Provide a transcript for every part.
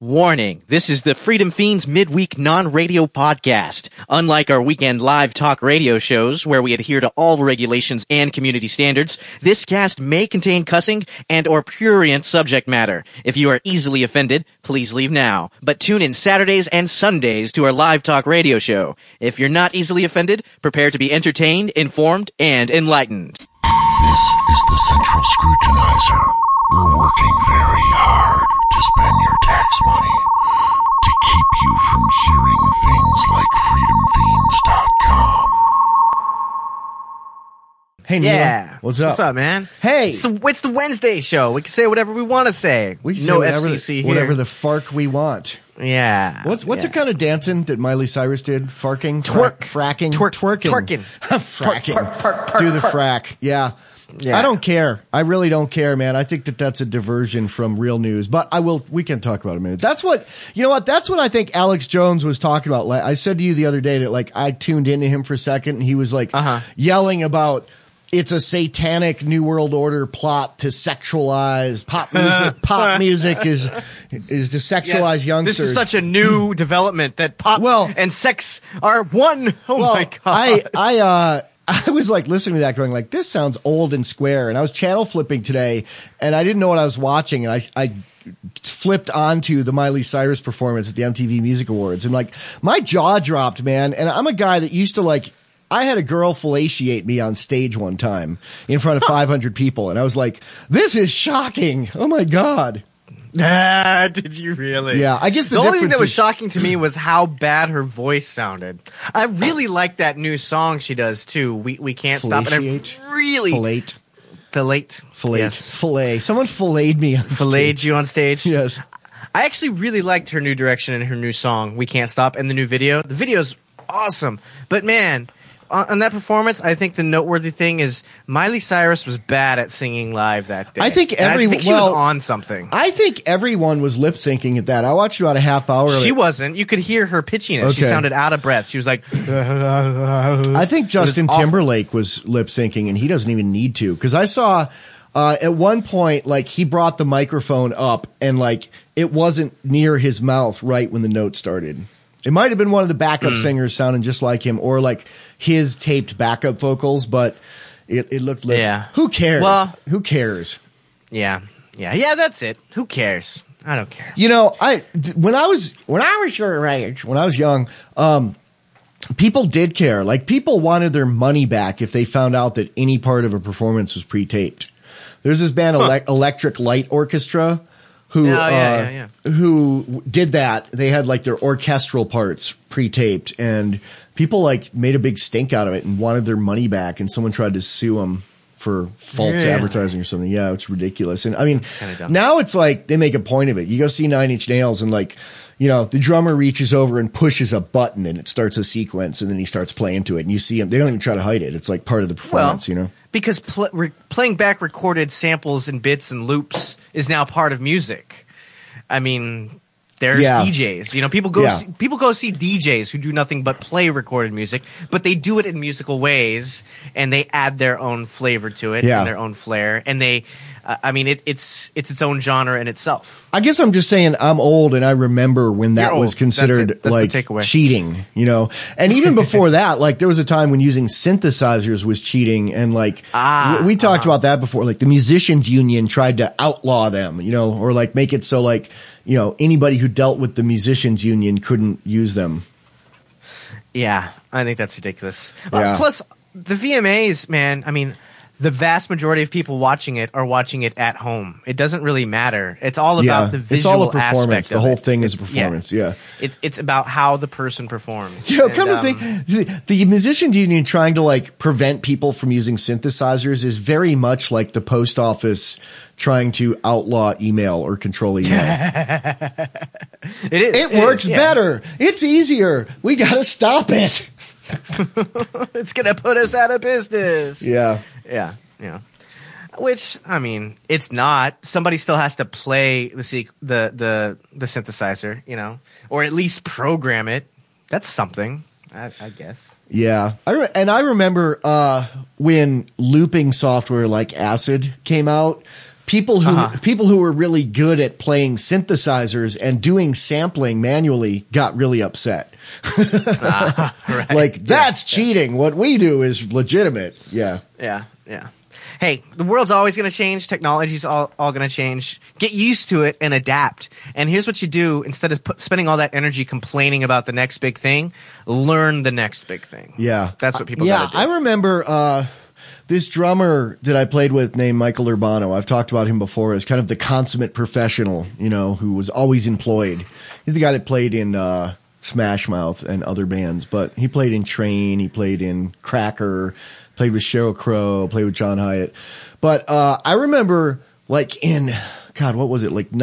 Warning, this is the Freedom Fiends midweek non-radio podcast. Unlike our weekend live talk radio shows, where we adhere to all regulations and community standards, this cast may contain cussing and or prurient subject matter. If you are easily offended, please leave now. But tune in Saturdays and Sundays to our live talk radio show. If you're not easily offended, prepare to be entertained, informed, and enlightened. This is the Central Scrutinizer. We're working very hard to spend your tax money to keep you from hearing things like freedomfiends.com. Hey, Yeah. What's up? What's up, man? Hey. It's the Wednesday show. We can say whatever we want to say. We can no say whatever, FCC here. whatever the fark we want. Yeah. What's it kind of dancing that Miley Cyrus did? Farking? Fracking? Twerking. Fracking. Park. Do the frack. Yeah. I don't care. I really don't care, man. I think that that's a diversion from real news, but we can talk about it in a minute. That's what I think Alex Jones was talking about. I said to you the other day that I tuned into him for a second and he was yelling about it's a satanic New World Order plot to sexualize pop music. Pop music is to sexualize youngsters. This is such a new development that pop and sex are one. My God. I was listening to that going this sounds old and square. And I was channel flipping today and I didn't know what I was watching. And I flipped onto the Miley Cyrus performance at the MTV Music Awards. And my jaw dropped, man. And I'm a guy that used to I had a girl fellatiate me on stage one time in front of 500 people. And I was like, this is shocking. Oh my God. Did you really? Yeah, I guess the only thing difference that was is- shocking to me was how bad her voice sounded. I really like that new song she does too. We can't stop. And I really Fillet. Yes. Fillet. Someone filleted me on Filleted stage. you on stage. Yes. I actually really liked her new direction and her new song, We Can't Stop, and the new video. The video's awesome. But man, on that performance, I think the noteworthy thing is Miley Cyrus was bad at singing live that day. I think she was on something. I think everyone was lip syncing at that. I watched about a half hour of it. She wasn't. You could hear her pitching it. She Okay. sounded out of breath. She was like, I think Justin Timberlake was lip syncing and he doesn't even need to. Cause I saw, at one point, he brought the microphone up and it wasn't near his mouth right when the note started. It might have been one of the backup singers sounding just like him or his taped backup vocals, but it looked like, who cares? Well- Who cares? yeah, that's it. Who cares? I don't care. When I was your age, when I was young, people did care. People wanted their money back if they found out that any part of a performance was pre-taped. There's this band, Electric Light Orchestra, who did that. They had their orchestral parts pre-taped and people made a big stink out of it and wanted their money back and someone tried to sue them for false advertising or something. Yeah, it's ridiculous. And I mean, now it's they make a point of it. You go see Nine Inch Nails and the drummer reaches over and pushes a button and it starts a sequence and then he starts playing to it and you see him. They don't even try to hide it. It's part of the performance, Because playing back recorded samples and bits and loops is now part of music. I mean, there's DJs. People go see DJs who do nothing but play recorded music, but they do it in musical ways and they add their own flavor to it and their own flair. And they, it's its own genre in itself. I guess I'm just saying I'm old and I remember when that was considered cheating, and even before that, there was a time when using synthesizers was cheating and we talked about that before, the musicians union tried to outlaw them, or make it so anybody who dealt with the musicians union couldn't use them. Yeah, I think that's ridiculous. Yeah. Plus the VMAs, man, I mean, the vast majority of people watching it are watching it at home. It doesn't really matter. It's all about the visual it's all a performance. aspect The of whole it. thing is a performance. Yeah. It's about how the person performs. Come to think, the musicians union trying to prevent people from using synthesizers is very much like the post office trying to outlaw email or control email. It works better. It's easier. We got to stop it. It's gonna put us out of business. Yeah. Which, I mean, it's not. Somebody still has to play the synthesizer, or at least program it. That's something, I guess. Yeah. I remember when looping software like Acid came out, people who were really good at playing synthesizers and doing sampling manually got really upset. Right. Like, that's cheating. What we do is legitimate. Yeah. Yeah. Hey, the world's always going to change. Technology's all going to change. Get used to it and adapt. And here's what you do. Instead of spending all that energy complaining about the next big thing, learn the next big thing. Yeah. That's what people got to do. I remember this drummer that I played with named Michael Urbano. I've talked about him before as kind of the consummate professional, who was always employed. He's the guy that played in Smash Mouth and other bands, but he played in Train, he played in Cracker, played with Sheryl Crow, played with John Hyatt. But I remember like in, God, what was it, like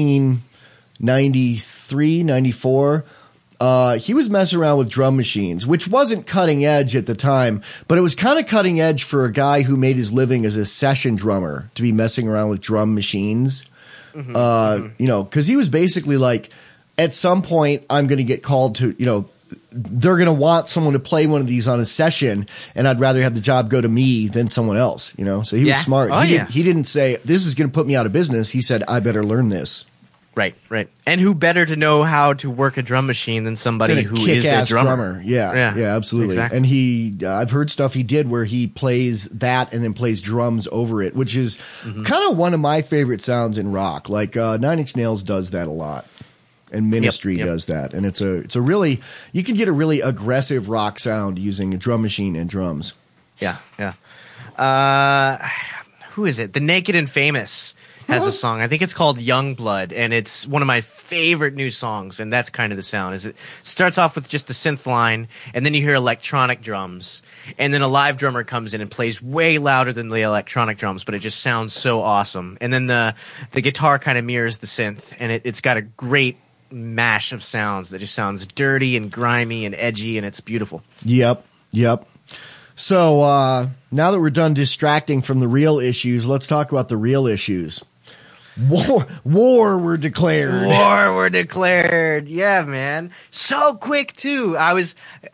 1993, 94, he was messing around with drum machines, which wasn't cutting edge at the time, but it was kind of cutting edge for a guy who made his living as a session drummer to be messing around with drum machines. Because he was basically like, at some point, I'm going to get called to, they're going to want someone to play one of these on a session, and I'd rather have the job go to me than someone else, So he was smart. He didn't say, this is going to put me out of business. He said, I better learn this. Right. And who better to know how to work a drum machine than somebody who is a drummer? Yeah, absolutely. Exactly. And I've heard stuff he did where he plays that and then plays drums over it, which is kind of one of my favorite sounds in rock. Like Nine Inch Nails does that a lot. And Ministry does that. And it's a really, you can get a really aggressive rock sound using a drum machine and drums. Yeah. Who is it? The Naked and Famous has a song. I think it's called Young Blood, and it's one of my favorite new songs, and that's kind of the sound. Is it starts off with just a synth line, and then you hear electronic drums, and then a live drummer comes in and plays way louder than the electronic drums, but it just sounds so awesome. And then the guitar kind of mirrors the synth, and it's got a great mash of sounds that just sounds dirty and grimy and edgy, and it's beautiful. Yep. So now that we're done distracting from the real issues, let's talk about the real issues. War were declared. Yeah, man. So quick too. I was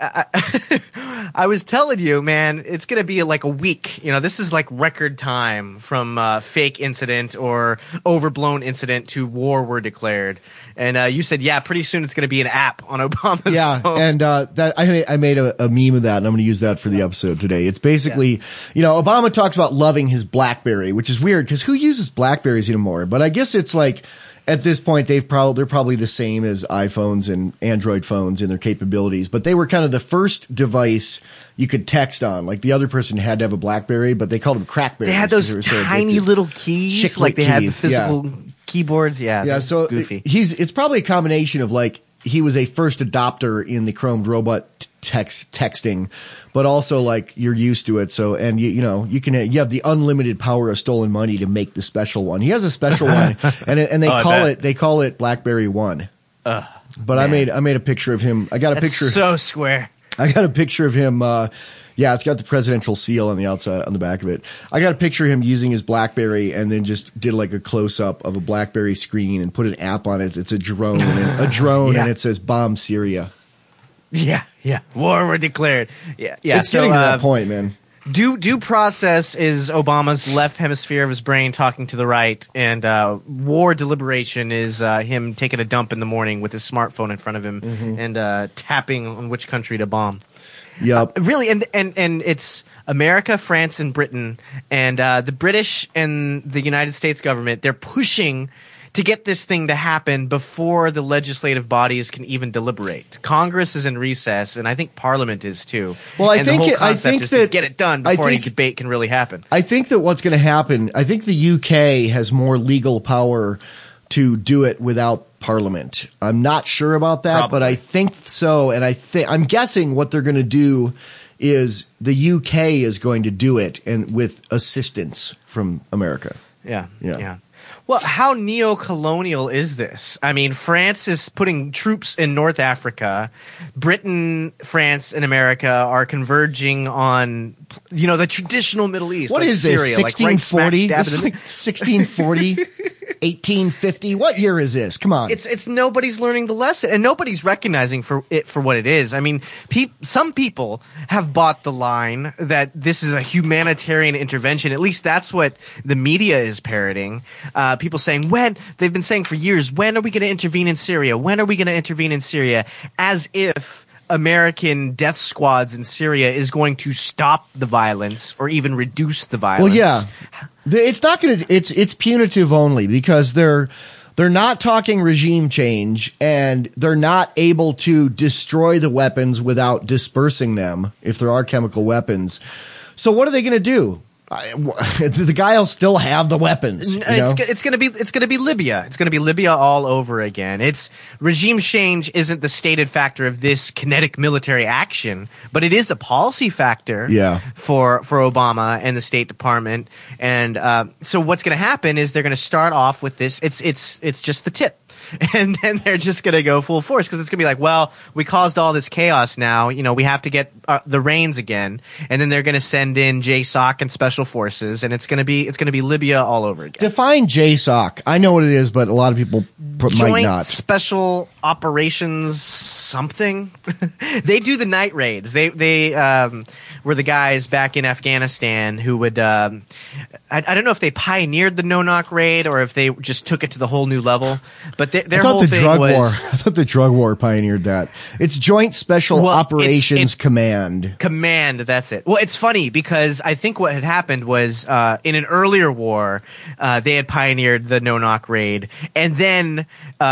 telling you, man, it's going to be like a week. This is like record time from fake incident or overblown incident to war were declared. And you said, yeah, pretty soon it's going to be an app on Obama's phone. And that I made a meme of that, and I'm going to use that for the episode today. It's basically, Obama talks about loving his BlackBerry, which is weird because who uses BlackBerries anymore? But I guess it's like at this point they're probably the same as iPhones and Android phones in their capabilities. But they were kind of the first device you could text on. Like the other person had to have a BlackBerry, but they called them Crackberries. They had those tiny little keys, like they had the physical keyboards. Yeah. So goofy. It's probably a combination of like he was a first adopter in the chromed robot texting, but also like you're used to it. So, and you have the unlimited power of stolen money to make the special one. He has a special one, and they call it BlackBerry One. But man. I made a picture of him. I got a picture. So square. I got a picture of him. It's got the presidential seal on the outside, on the back of it. I got a picture of him using his BlackBerry and then just did like a close up of a BlackBerry screen and put an app on it. It's a drone, and it says bomb Syria. Yeah. War were declared. Yeah. It's getting to that point, man. Due process is Obama's left hemisphere of his brain talking to the right, and war deliberation is him taking a dump in the morning with his smartphone in front of him and tapping on which country to bomb. Yep. Really, and it's America, France, and Britain, and the British and the United States government, they're pushing to get this thing to happen before the legislative bodies can even deliberate. Congress is in recess, and I think Parliament is too. Well, I think to get it done before any debate can really happen. I think that what's going to happen, I think the UK has more legal power to do it without Parliament. I'm not sure about that, Probably. but I think so. And I'm guessing what they're going to do is the UK is going to do it, and with assistance from America. Yeah. Well, how neo-colonial is this? I mean, France is putting troops in North Africa. Britain, France, and America are converging on, the traditional Middle East. What like is this, Syria, 1640? Like right This is like 1640? 1850? What year is this? Come on. It's nobody's learning the lesson, and nobody's recognizing for what it is. I mean, some people have bought the line that this is a humanitarian intervention. At least that's what the media is parroting. People saying, they've been saying for years, when are we going to intervene in Syria? When are we going to intervene in Syria? As if American death squads in Syria is going to stop the violence or even reduce the violence. Well, yeah. It's not going to, it's punitive only because they're not talking regime change and they're not able to destroy the weapons without dispersing them if there are chemical weapons. So what are they going to do? The guy will still have the weapons. It's going to be Libya. It's going to be Libya all over again. It's regime change isn't the stated factor of this kinetic military action, but it is a policy factor. Yeah. For Obama and the State Department. And so what's going to happen is they're going to start off with this. It's just the tip. And then they're just going to go full force because it's going to be like, well, we caused all this chaos now. We have to get the reins again. And then they're going to send in JSOC and special forces, and it's going to be Libya all over again. Define JSOC. I know what it is, but a lot of people might not. Joint Special Operations something. They do the night raids. They were the guys back in Afghanistan who would I don't know if they pioneered the no-knock raid or if they just took it to the whole new level, but their whole thing was... I thought the drug war pioneered that. It's Joint Special Operations Command. Command, that's it. Well, it's funny because I think what had happened was in an earlier war, they had pioneered the no-knock raid, and then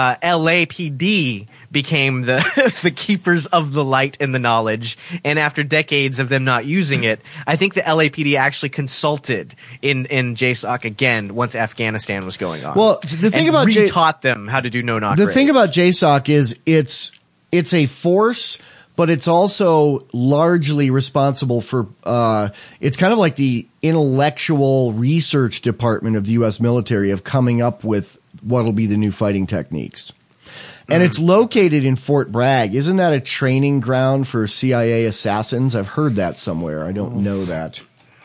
LAPD became the keepers of the light and the knowledge. And after decades of them not using it, I think the LAPD actually consulted in JSOC again once Afghanistan was going on. Well, the thing about retaught them how to do no-knock raids. The thing about JSOC is it's a force, but it's also largely responsible for it's kind of like the intellectual research department of the U.S. military of coming up with what will be the new fighting techniques. And it's located in Fort Bragg. Isn't that a training ground for CIA assassins? I've heard that somewhere. I don't know that.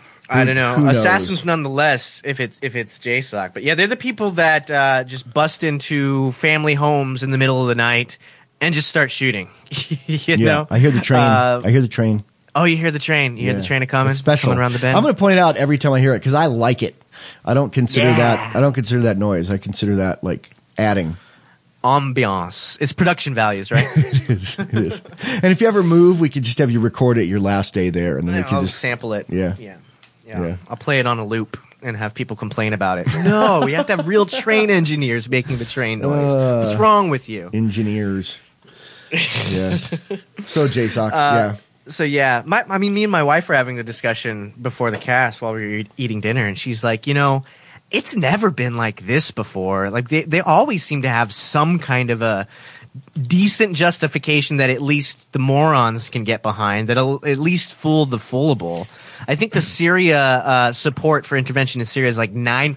I don't know. Assassins nonetheless, if it's JSOC. But yeah, they're the people that just bust into family homes in the middle of the night and just start shooting. you know? I hear the train. I hear the train. Oh, you hear the train. You hear the train coming? It's special. Coming around the bend. I'm going to point it out every time I hear it because I like it. I don't consider that noise. I consider that like adding ambiance. It's production values, right? It is. And if you ever move, we could just have you record it your last day there, and then we can just sample it. Yeah. I'll play it on a loop and have people complain about it. No, we have to have real train engineers making the train noise. What's wrong with you? Engineers. Yeah. So JSOC. So yeah, me and my wife were having a discussion before the cast while we were eating dinner, and she's like, it's never been like this before. Like they always seem to have some kind of a decent justification that at least the morons can get behind, that'll at least fool the foolable. I think the Syria support for intervention in Syria is like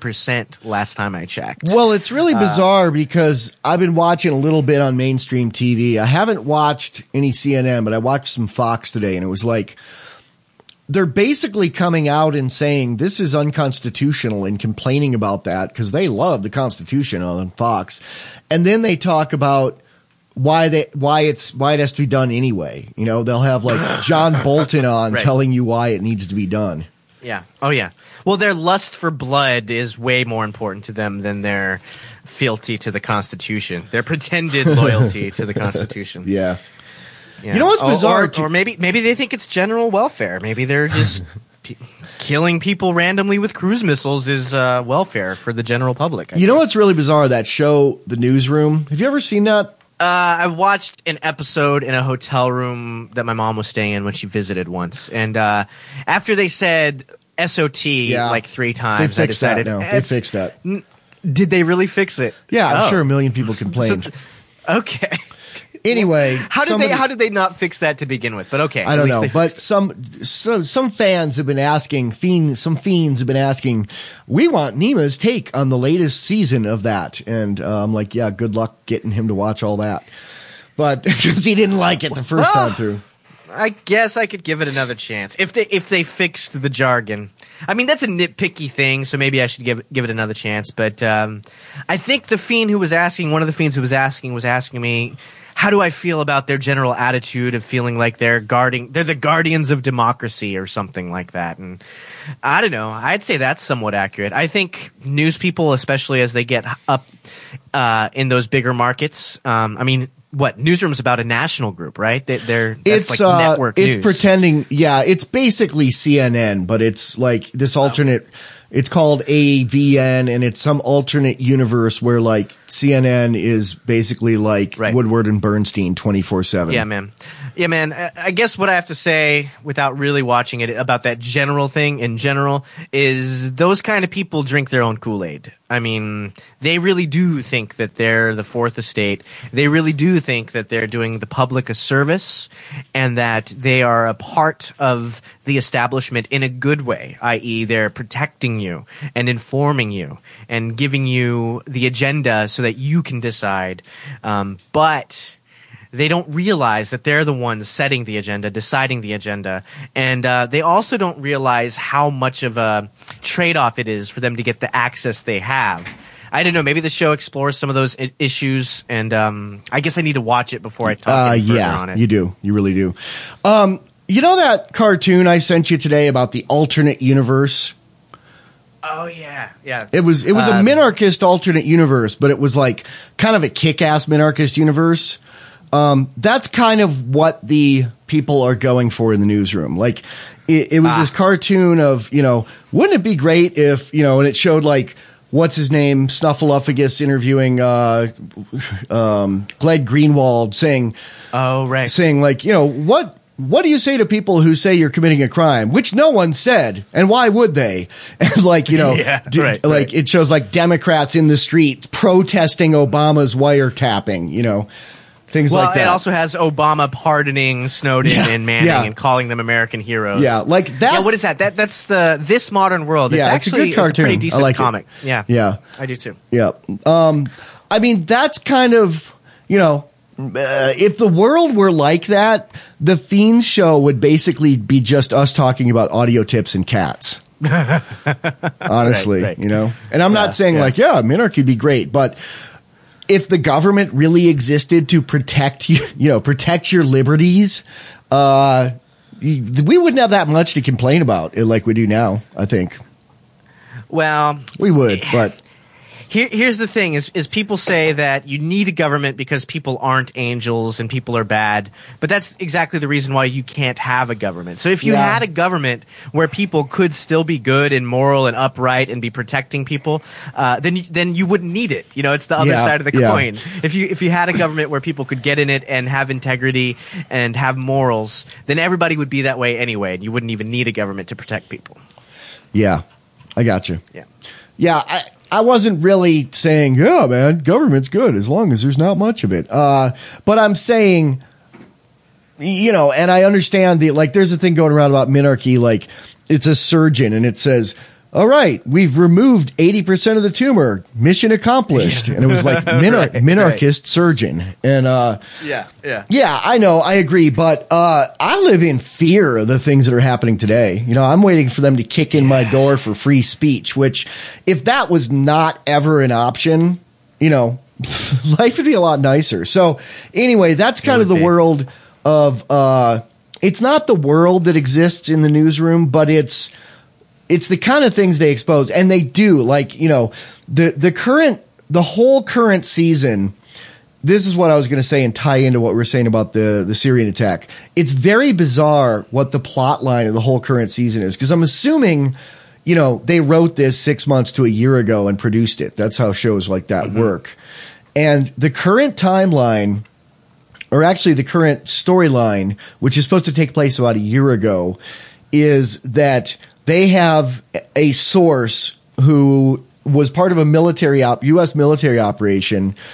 9% last time I checked. Well, it's really bizarre because I've been watching a little bit on mainstream TV. I haven't watched any CNN, but I watched some Fox today, and it was like they're basically coming out and saying this is unconstitutional and complaining about that because they love the Constitution on Fox. And then they talk about why it has to be done anyway. They'll have like John Bolton on right. telling you why it needs to be done. Yeah. Oh yeah. Well, their lust for blood is way more important to them than their fealty to the Constitution. Their pretended loyalty to the Constitution. Yeah. You know what's bizarre? Or maybe they think it's general welfare. Maybe they're just killing people randomly with cruise missiles is welfare for the general public. You know what's really bizarre? That show, The Newsroom. Have you ever seen that? I watched an episode in a hotel room that my mom was staying in when she visited once. And after they said SOT like 3 times, I decided they fixed that. Did they really fix it? Yeah, I'm sure a million people complained. Okay. Anyway, how did they not fix that to begin with? But okay, I don't know. But some fans have been asking, some fiends have been asking, we want Nima's take on the latest season of that, and I'm like, yeah, good luck getting him to watch all that. But because he didn't like it the first time through. I guess I could give it another chance if they fixed the jargon. I mean, that's a nitpicky thing, so maybe I should give it another chance. But I think the fiend who was asking, one of the fiends who was asking me, how do I feel about their general attitude of feeling like they're the guardians of democracy or something like that? And I don't know. I'd say that's somewhat accurate. I think news people, especially as they get up in those bigger markets, I mean. What Newsroom's about a national group, right? That's like network news. It's pretending, yeah. It's basically CNN, but it's like this alternate. It's called AVN, and it's some alternate universe where like CNN is basically like Woodward and Bernstein 24/7. Yeah, man. I guess what I have to say, without really watching it, about that general thing in general, is those kind of people drink their own Kool-Aid. I mean, they really do think that they're the fourth estate. They really do think that they're doing the public a service and that they are a part of the establishment in a good way, i.e. they're protecting you and informing you and giving you the agenda so that you can decide. But they don't realize that they're the ones setting the agenda, deciding the agenda. And they also don't realize how much of a trade-off it is for them to get the access they have. I don't know. Maybe the show explores some of those issues, and I guess I need to watch it before I talk any further on it. You do. You really do. You know that cartoon I sent you today about the alternate universe? Oh, yeah. Yeah. It was a minarchist alternate universe, but it was like kind of a kick-ass minarchist universe. That's kind of what the people are going for in the newsroom. Like, it was this cartoon of, wouldn't it be great if, and it showed like, what's his name, Snuffleupagus interviewing, Glenn Greenwald saying, like, what do you say to people who say you're committing a crime, which no one said, and why would they? And like, it shows like Democrats in the street protesting Obama's wiretapping, things like that. It also has Obama pardoning Snowden and Manning and calling them American heroes. Yeah, like that. Yeah, what is that? That's This Modern World. Yeah, it's actually a good cartoon. It's a pretty decent comic. Yeah. I do too. Yeah. I mean, that's kind of, if the world were like that, the Fiends show would basically be just us talking about audio tips and cats. Honestly, right. And I'm not saying minarchy'd be great, but if the government really existed to protect you, protect your liberties, we wouldn't have that much to complain about like we do now, I think. Well, we would, but here's the thing is people say that you need a government because people aren't angels and people are bad, but that's exactly the reason why you can't have a government. So if you had a government where people could still be good and moral and upright and be protecting people, then you wouldn't need it. It's the other side of the coin. If you had a government where people could get in it and have integrity and have morals, then everybody would be that way anyway, and you wouldn't even need a government to protect people. Yeah, I got you. Yeah, I wasn't really saying, yeah, man, government's good as long as there's not much of it. But I'm saying, and I understand there's a thing going around about minarchy, like it's a surgeon and it says, all right, we've removed 80% of the tumor, mission accomplished. And it was like minarchist surgeon. And, yeah, I know, I agree. But, I live in fear of the things that are happening today. I'm waiting for them to kick in my door for free speech, which if that was not ever an option, life would be a lot nicer. So anyway, that's kind of the world of, it's not the world that exists in the newsroom, but it's the kind of things they expose, and they do, like, the whole current season. This is what I was going to say and tie into what we were saying about the Syrian attack. It's very bizarre what the plot line of the whole current season is, because I'm assuming, they wrote this 6 months to a year ago and produced it. That's how shows like that work. And the current timeline, or actually the current storyline, which is supposed to take place about a year ago, is that they have a source who was part of a U.S. military operation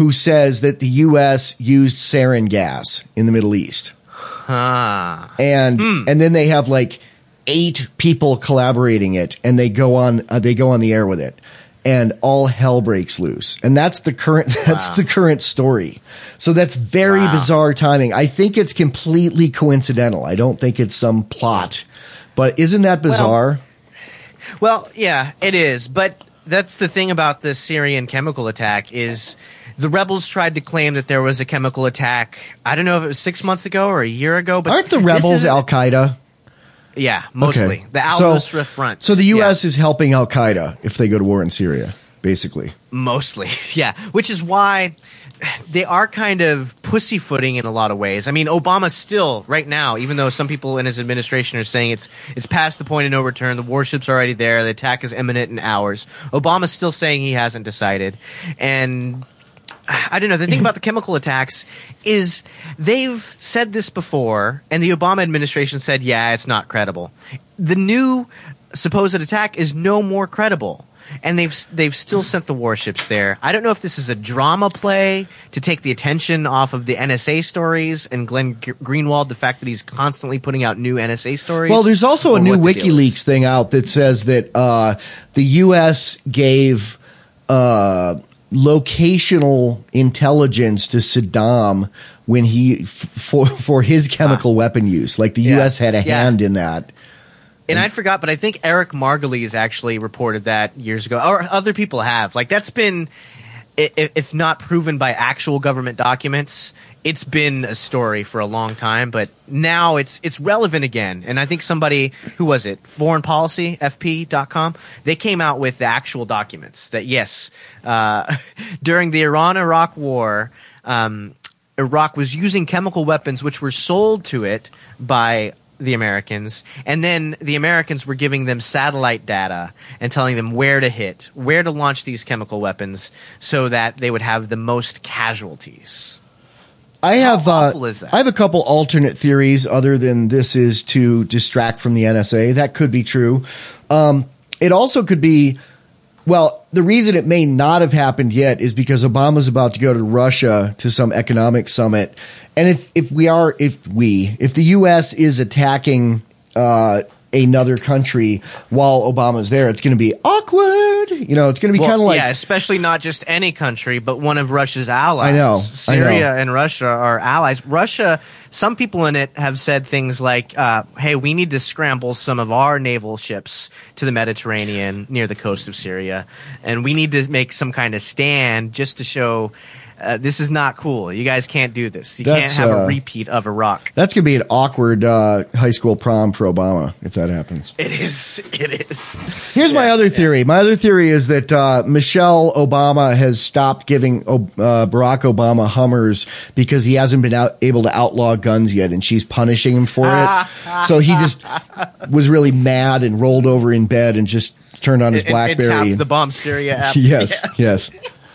who says that the U.S. used sarin gas in the Middle East. And then they have like 8 people collaborating it, and they go on the air with it, and all hell breaks loose. And that's the current story. So that's very bizarre timing. I think it's completely coincidental. I don't think it's some plot. But isn't that bizarre? Well, yeah, it is. But that's the thing about the Syrian chemical attack is the rebels tried to claim that there was a chemical attack. I don't know if it was 6 months ago or a year ago. But aren't the rebels Al-Qaeda? Yeah, mostly. Okay. The al-Nusra Front. So the U.S. is helping Al-Qaeda if they go to war in Syria, basically. Mostly, yeah. Which is why they are kind of pussyfooting in a lot of ways. I mean, Obama still, right now, even though some people in his administration are saying it's past the point of no return, the warships are already there, the attack is imminent in hours, Obama's still saying he hasn't decided. And I don't know. The thing about the chemical attacks is they've said this before, and the Obama administration said, yeah, it's not credible. The new supposed attack is no more credible, and they've still sent the warships there. I don't know if this is a drama play to take the attention off of the NSA stories and Glenn Greenwald, the fact that he's constantly putting out new NSA stories. Well, there's also a new WikiLeaks thing out that says that the U.S. gave locational intelligence to Saddam when for his chemical weapon use. Like the U.S. had a hand in that. And I forgot, but I think Eric Margolyes actually reported that years ago, or other people have. Like that's been, if not proven by actual government documents, it's been a story for a long time. But now it's relevant again. And I think somebody, who was it? Foreign Policy, FP.com. They came out with the actual documents that yes, during the Iran-Iraq War, Iraq was using chemical weapons which were sold to it by the Americans, and then the Americans were giving them satellite data and telling them where to hit, where to launch these chemical weapons so that they would have the most casualties. How awful is that? I have a couple alternate theories other than this is to distract from the NSA. That could be true. It also could be, well, the reason it may not have happened yet is because Obama's about to go to Russia to some economic summit. And if the U.S. is attacking another country while Obama's there, it's going to be awkward. You know, it's going to be kind of like, yeah, especially not just any country, but one of Russia's allies. I know. Syria and Russia are allies. Russia, some people in it have said things like, hey, we need to scramble some of our naval ships to the Mediterranean near the coast of Syria, and we need to make some kind of stand just to show this is not cool. You guys can't do this. You can't have a repeat of Iraq. That's going to be an awkward high school prom for Obama if that happens. It is. It is. Here's my other theory. Yeah. My other theory is that Michelle Obama has stopped giving Barack Obama Hummers because he hasn't been able to outlaw guns yet, and she's punishing him for it. So he just was really mad and rolled over in bed and just turned on his BlackBerry. And tapped the Bomb Syria app. Yes, yes.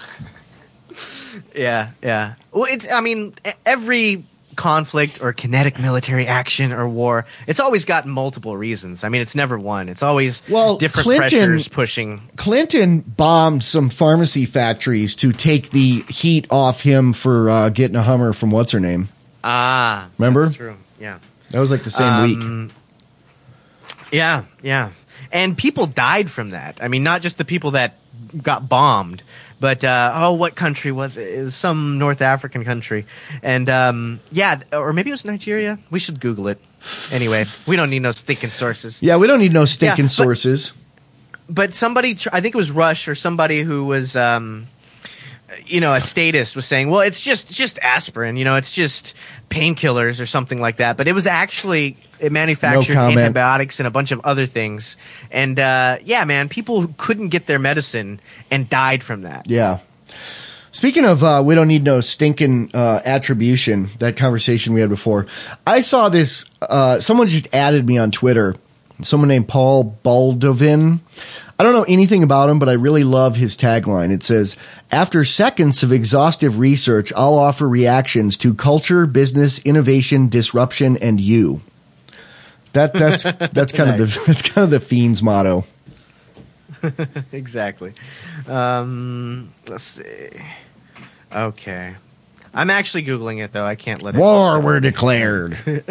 Yeah, yeah. Well, every conflict or kinetic military action or war, it's always got multiple reasons. I mean, it's never one. It's always different pressures pushing. Clinton bombed some pharmacy factories to take the heat off him for getting a Hummer from what's her name. Remember? That's true. Yeah. That was like the same week. Yeah, yeah. And people died from that. I mean, not just the people that got bombed, but what country was it? It was some North African country, and or maybe it was Nigeria. We should Google it. Anyway, we don't need no stinking sources. Yeah, we don't need no stinking sources. But somebody, I think it was Rush or somebody who was, a statist was saying, well, it's just aspirin. It's just painkillers or something like that. But it was actually it manufactured antibiotics and a bunch of other things. And man, people who couldn't get their medicine and died from that. Yeah. Speaking of, we don't need no stinking attribution, that conversation we had before. I saw this, someone just added me on Twitter, someone named Paul Baldovin. I don't know anything about him, but I really love his tagline. It says, after seconds of exhaustive research, I'll offer reactions to culture, business, innovation, disruption, and you. That's kind of the Fiend's motto. Exactly. Let's see. Okay. I'm actually Googling it, though. I can't let it. War were declared.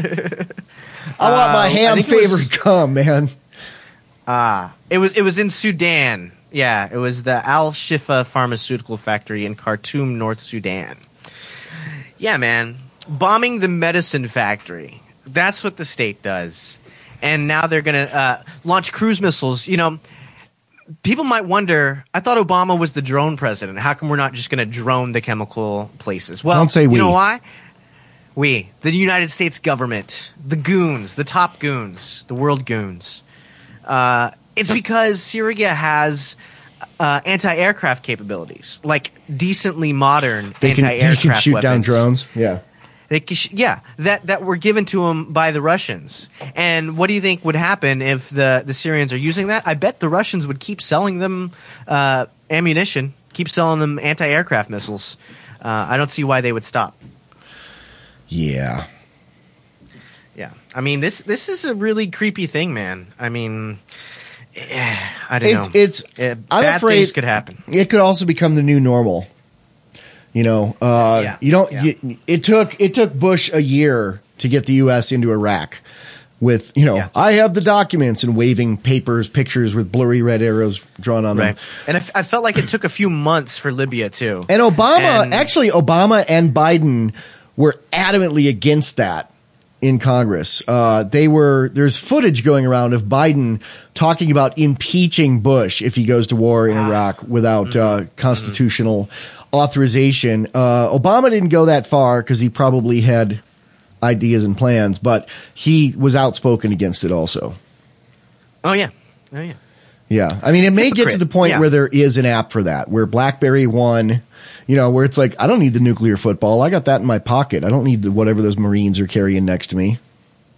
I want my ham favored gum, man. It was in Sudan. Yeah, it was the Al Shifa pharmaceutical factory in Khartoum, North Sudan. Yeah, man. Bombing the medicine factory. That's what the state does. And now they're going to launch cruise missiles. You know, people might wonder, I thought Obama was the drone president. How come we're not just going to drone the chemical places? Well, don't say we. You know why? We, the United States government, the goons, the top goons, the world goons. It's because Syria has anti-aircraft capabilities, like decently modern anti-aircraft weapons. They can shoot down drones. Yeah. That were given to them by the Russians. And what do you think would happen if the Syrians are using that? I bet the Russians would keep selling them ammunition, keep selling them anti-aircraft missiles. I don't see why they would stop. Yeah. Yeah. I mean, this is a really creepy thing, man. I mean, I don't know. Bad things could happen. It could also become the new normal. You know, it took Bush a year to get the U.S. into Iraq with, I have the documents and waving pictures with blurry red arrows drawn on them. And I felt like it took a few months for Libya too. And Obama and Biden were adamantly against that in Congress. There's footage going around of Biden talking about impeaching Bush if he goes to war in Iraq without constitutional authorization. Obama didn't go that far because he probably had ideas and plans, but he was outspoken against it also. Oh yeah. Yeah. I mean, it may get to the point where there is an app for that, where BlackBerry One, where it's like, I don't need the nuclear football. I got that in my pocket. I don't need whatever those Marines are carrying next to me.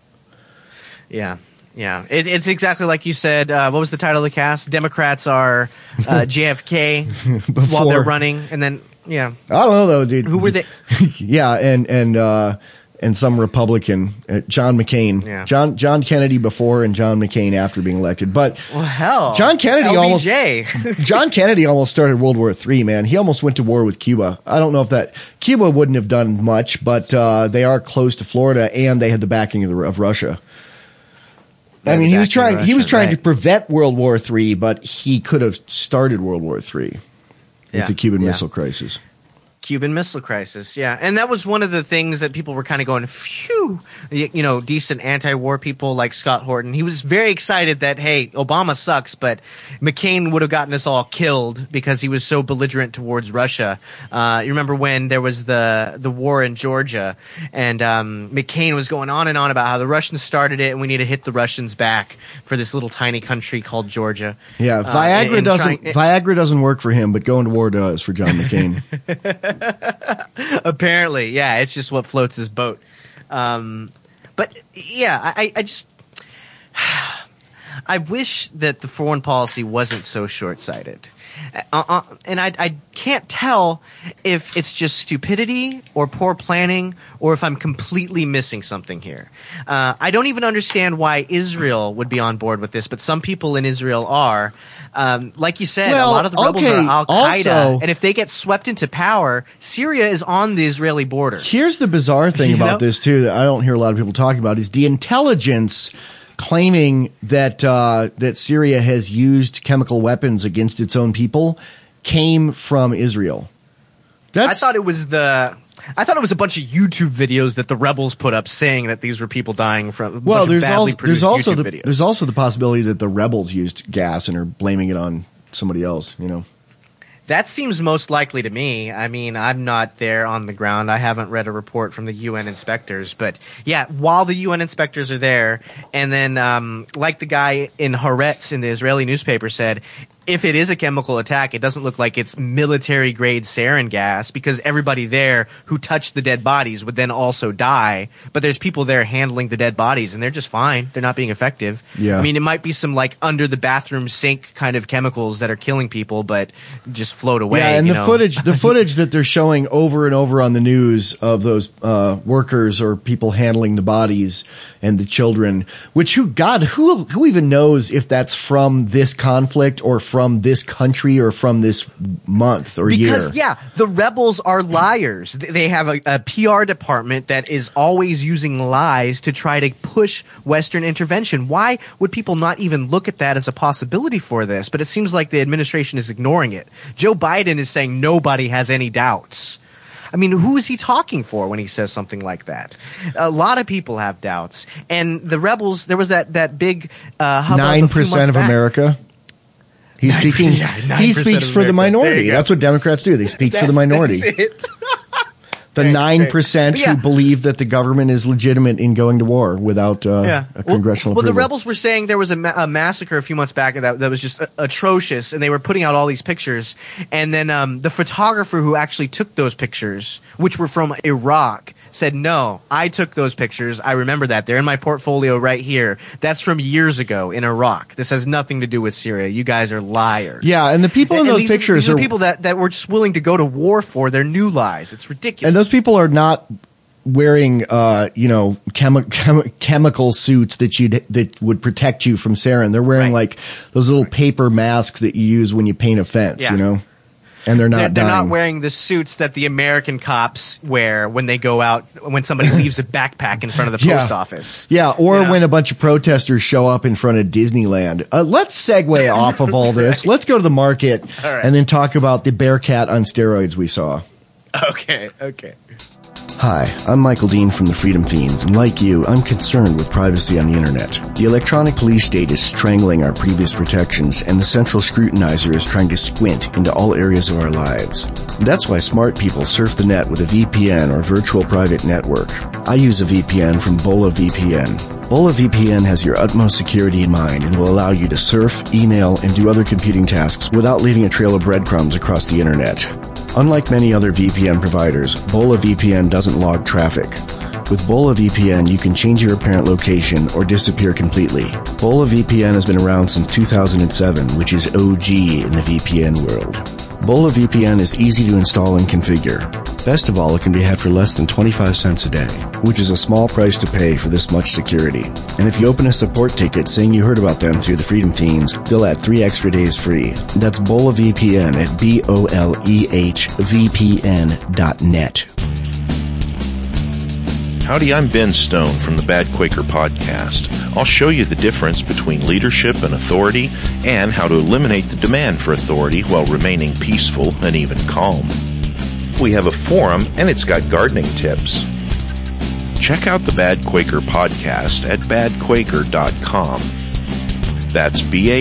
Yeah. Yeah. It's exactly like you said. What was the title of the cast? Democrats are JFK while they're running. And then, yeah. I don't know, though, dude. Who were they? Yeah. And some Republican, John McCain. Yeah. John Kennedy before and John McCain after being elected. But John Kennedy John Kennedy almost started World War III, man. He almost went to war with Cuba. I don't know if Cuba wouldn't have done much, but they are close to Florida and they had the backing of Russia. I mean, he was trying to prevent World War III, but he could have started World War III with the Cuban Missile Crisis. Cuban Missile Crisis, yeah. And that was one of the things that people were kind of going, phew, decent anti-war people like Scott Horton. He was very excited that, hey, Obama sucks, but McCain would have gotten us all killed because he was so belligerent towards Russia. You remember when there was the war in Georgia and McCain was going on and on about how the Russians started it and we need to hit the Russians back for this little tiny country called Georgia. Yeah, Viagra doesn't work for him, but going to war does for John McCain. Apparently, yeah, it's just what floats his boat. But yeah, I just I wish that the foreign policy wasn't so short-sighted. And I can't tell if it's just stupidity or poor planning or if I'm completely missing something here. I don't even understand why Israel would be on board with this, but some people in Israel are. Like you said, a lot of the rebels are Al-Qaeda, and if they get swept into power, Syria is on the Israeli border. Here's the bizarre thing about this, too, that I don't hear a lot of people talking about, is the intelligence claiming that that Syria has used chemical weapons against its own people came from Israel. I thought it was a bunch of YouTube videos that the rebels put up saying that these were people dying from there's also videos. the possibility that the rebels used gas and are blaming it on somebody else, That seems most likely to me. I mean, I'm not there on the ground. I haven't read a report from the UN inspectors. But, yeah, while the UN inspectors are there, and then like the guy in Haaretz in the Israeli newspaper said, if it is a chemical attack, it doesn't look like it's military-grade sarin gas because everybody there who touched the dead bodies would then also die. But there's people there handling the dead bodies, and they're just fine. They're not being effective. Yeah. I mean, it might be some, like, under-the-bathroom sink kind of chemicals that are killing people, but just float away. Yeah, and the footage that they're showing over and over on the news of those workers or people handling the bodies and the children, which who even knows if that's from this conflict or from from this country or from this month or year. Because, yeah, the rebels are liars. They have a PR department that is always using lies to try to push Western intervention. Why would people not even look at that as a possibility for this? But it seems like the administration is ignoring it. Joe Biden is saying nobody has any doubts. I mean, who is he talking for when he says something like that? A lot of people have doubts. And the rebels, there was that big hubbub 9% of America. He speaks for the minority. That's what Democrats do. They speak for the minority. That's it. The 9% who believe that the government is legitimate in going to war without a congressional approval. Well, the rebels were saying there was a massacre a few months back that was just atrocious, and they were putting out all these pictures. And then the photographer who actually took those pictures, which were from Iraq, said, no, I took those pictures. I remember that. They're in my portfolio right here. That's from years ago in Iraq. This has nothing to do with Syria. You guys are liars. Yeah, and the people in those pictures are people that were just willing to go to war for their new lies. It's ridiculous. And those people are not wearing, chemical suits that would protect you from sarin. They're wearing like those little paper masks that you use when you paint a fence, you know? And they're not wearing the suits that the American cops wear when they go out, when somebody leaves a backpack in front of the post office. Yeah, or when a bunch of protesters show up in front of Disneyland. Let's segue off of all this. Let's go to the market and then talk about the Bearcat on steroids we saw. Okay. Hi, I'm Michael Dean from the Freedom Fiends, and like you, I'm concerned with privacy on the internet. The electronic police state is strangling our previous protections, and the central scrutinizer is trying to squint into all areas of our lives. That's why smart people surf the net with a VPN or virtual private network. I use a VPN from Bola VPN. Bola VPN has your utmost security in mind and will allow you to surf, email, and do other computing tasks without leaving a trail of breadcrumbs across the internet. Unlike many other VPN providers, Bola VPN doesn't log traffic. With Bola VPN, you can change your apparent location or disappear completely. Bola VPN has been around since 2007, which is OG in the VPN world. Bola VPN is easy to install and configure. Best of all, it can be had for less than 25 cents a day, which is a small price to pay for this much security. And if you open a support ticket saying you heard about them through the Freedom Fiends, they'll add 3 extra days free. That's Bola VPN at BOLEHVPN.net. Howdy, I'm Ben Stone from the Bad Quaker Podcast. I'll show you the difference between leadership and authority and how to eliminate the demand for authority while remaining peaceful and even calm. We have a forum and it's got gardening tips. Check out the Bad Quaker Podcast at badquaker.com. That's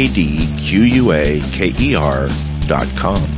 BADQUAKER.com.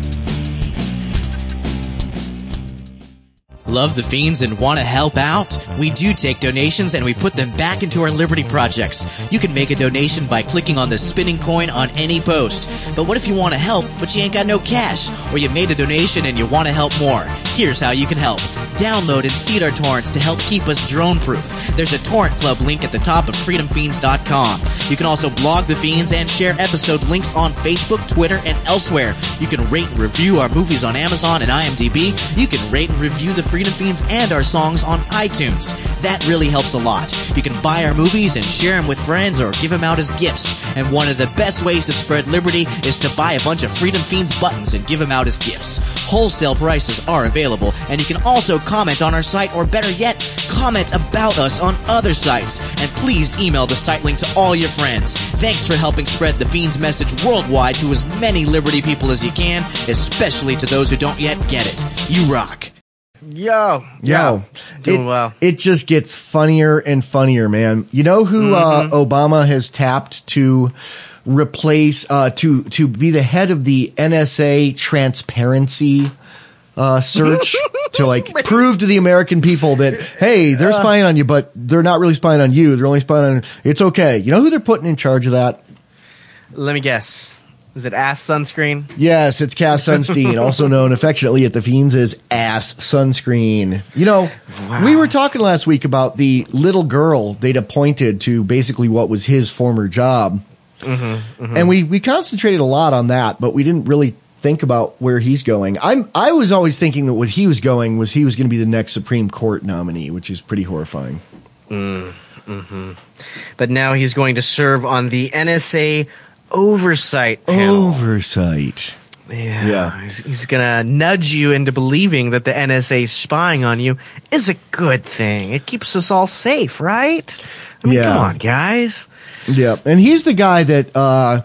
Love the Fiends and want to help out? We do take donations and we put them back into our Liberty projects. You can make a donation by clicking on the spinning coin on any post. But what if you want to help, but you ain't got no cash? Or you made a donation and you want to help more? Here's how you can help. Download and seed our torrents to help keep us drone-proof. There's a torrent club link at the top of freedomfiends.com. You can also blog the Fiends and share episode links on Facebook, Twitter, and elsewhere. You can rate and review our movies on Amazon and IMDb. You can rate and review the Freedom Fiends and our songs on iTunes. That really helps a lot. You can buy our movies and share them with friends or give them out as gifts. And one of the best ways to spread liberty is to buy a bunch of Freedom Fiends buttons and give them out as gifts. Wholesale prices are available, and you can also comment on our site, or better yet, comment about us on other sites. And please email the site link to all your friends. Thanks for helping spread the Fiends message worldwide to as many liberty people as you can, especially to those who don't yet get it. You rock. Yo. Doing well. It just gets funnier and funnier, man. You know who Obama has tapped to replace to be the head of the NSA transparency search to like prove to the American people that, hey, they're spying on you, but they're not really spying on you. They're only spying on, it's okay. You know who they're putting in charge of that? Let me guess. Is it Ass Sunscreen? Yes, it's Cass Sunstein, also known affectionately at the Fiends as Ass Sunscreen. You know, we were talking last week about the little girl they'd appointed to basically what was his former job. And we concentrated a lot on that, but we didn't really think about where he's going. I was always thinking that what he was going was he was going to be the next Supreme Court nominee, which is pretty horrifying. But now he's going to serve on the NSA oversight panel. Oversight. Yeah. He's going to nudge you into believing that the NSA spying on you is a good thing. It keeps us all safe, right? I mean, come on, guys. Yeah. And he's the guy that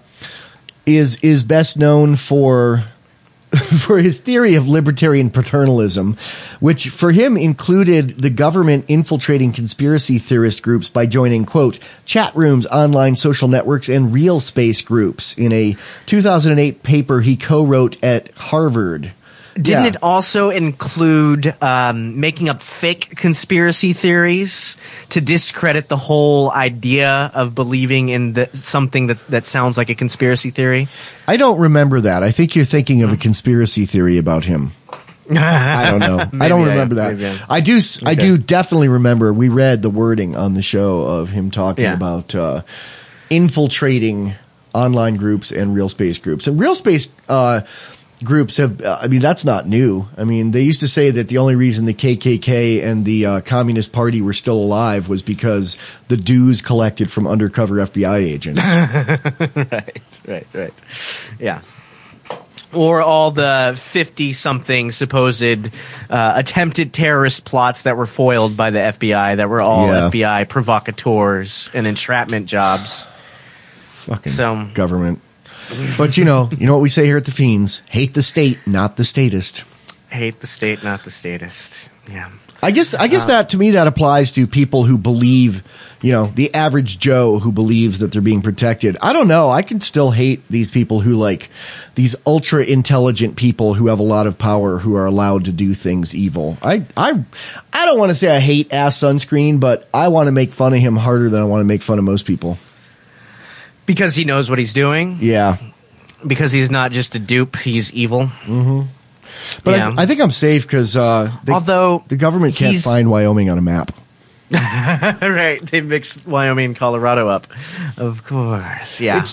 is best known for his theory of libertarian paternalism, which for him included the government infiltrating conspiracy theorist groups by joining, quote, chat rooms, online social networks, and real space groups in a 2008 paper he co-wrote at Harvard. Didn't it also include making up fake conspiracy theories to discredit the whole idea of believing in something that sounds like a conspiracy theory? I don't remember that. I think you're thinking of a conspiracy theory about him. I don't know. I don't remember that. I do definitely remember we read the wording on the show of him talking about infiltrating online groups and real space groups. And real space groups have, I mean, that's not new. I mean, they used to say that the only reason the KKK and the Communist Party were still alive was because the dues collected from undercover FBI agents. Right. Yeah. Or all the 50-something supposed attempted terrorist plots that were foiled by the FBI that were all FBI provocateurs and entrapment jobs. Fucking government. But you know what we say here at the Fiends: hate the state, not the statist. Hate the state, not the statist. Yeah. I guess that to me that applies to people who believe, the average Joe who believes that they're being protected. I don't know. I can still hate these people who like these ultra intelligent people who have a lot of power who are allowed to do things evil. I don't want to say I hate ass sunscreen, but I want to make fun of him harder than I want to make fun of most people. Because he knows what he's doing? Yeah. Because he's not just a dupe, he's evil? Mm-hmm. But I think I'm safe because although the government can't find Wyoming on a map. Right. They mixed Wyoming and Colorado up. Of course. Yeah.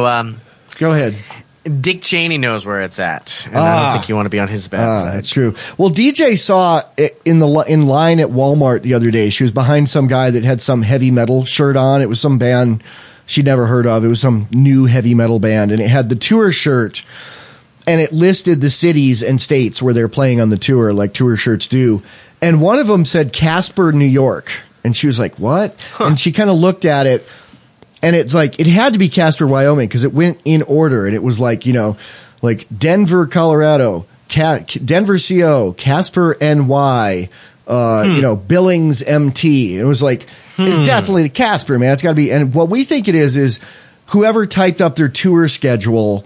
Go ahead. Dick Cheney knows where it's at. And I don't think you want to be on his bad side. That's true. Well, DJ saw it in line at Walmart the other day. She was behind some guy that had some heavy metal shirt on. It was some band she'd never heard of. It was some new heavy metal band, and it had the tour shirt, and it listed the cities and states where they're playing on the tour, like tour shirts do. And one of them said Casper, New York. And she was like, what? Huh. And she kind of looked at it, and it's like, it had to be Casper, Wyoming, because it went in order. And it was like, like Denver, Colorado, Denver, CO, Casper, NY, Billings, MT. It was like, it's definitely Casper, man. It's got to be. And what we think it is whoever typed up their tour schedule,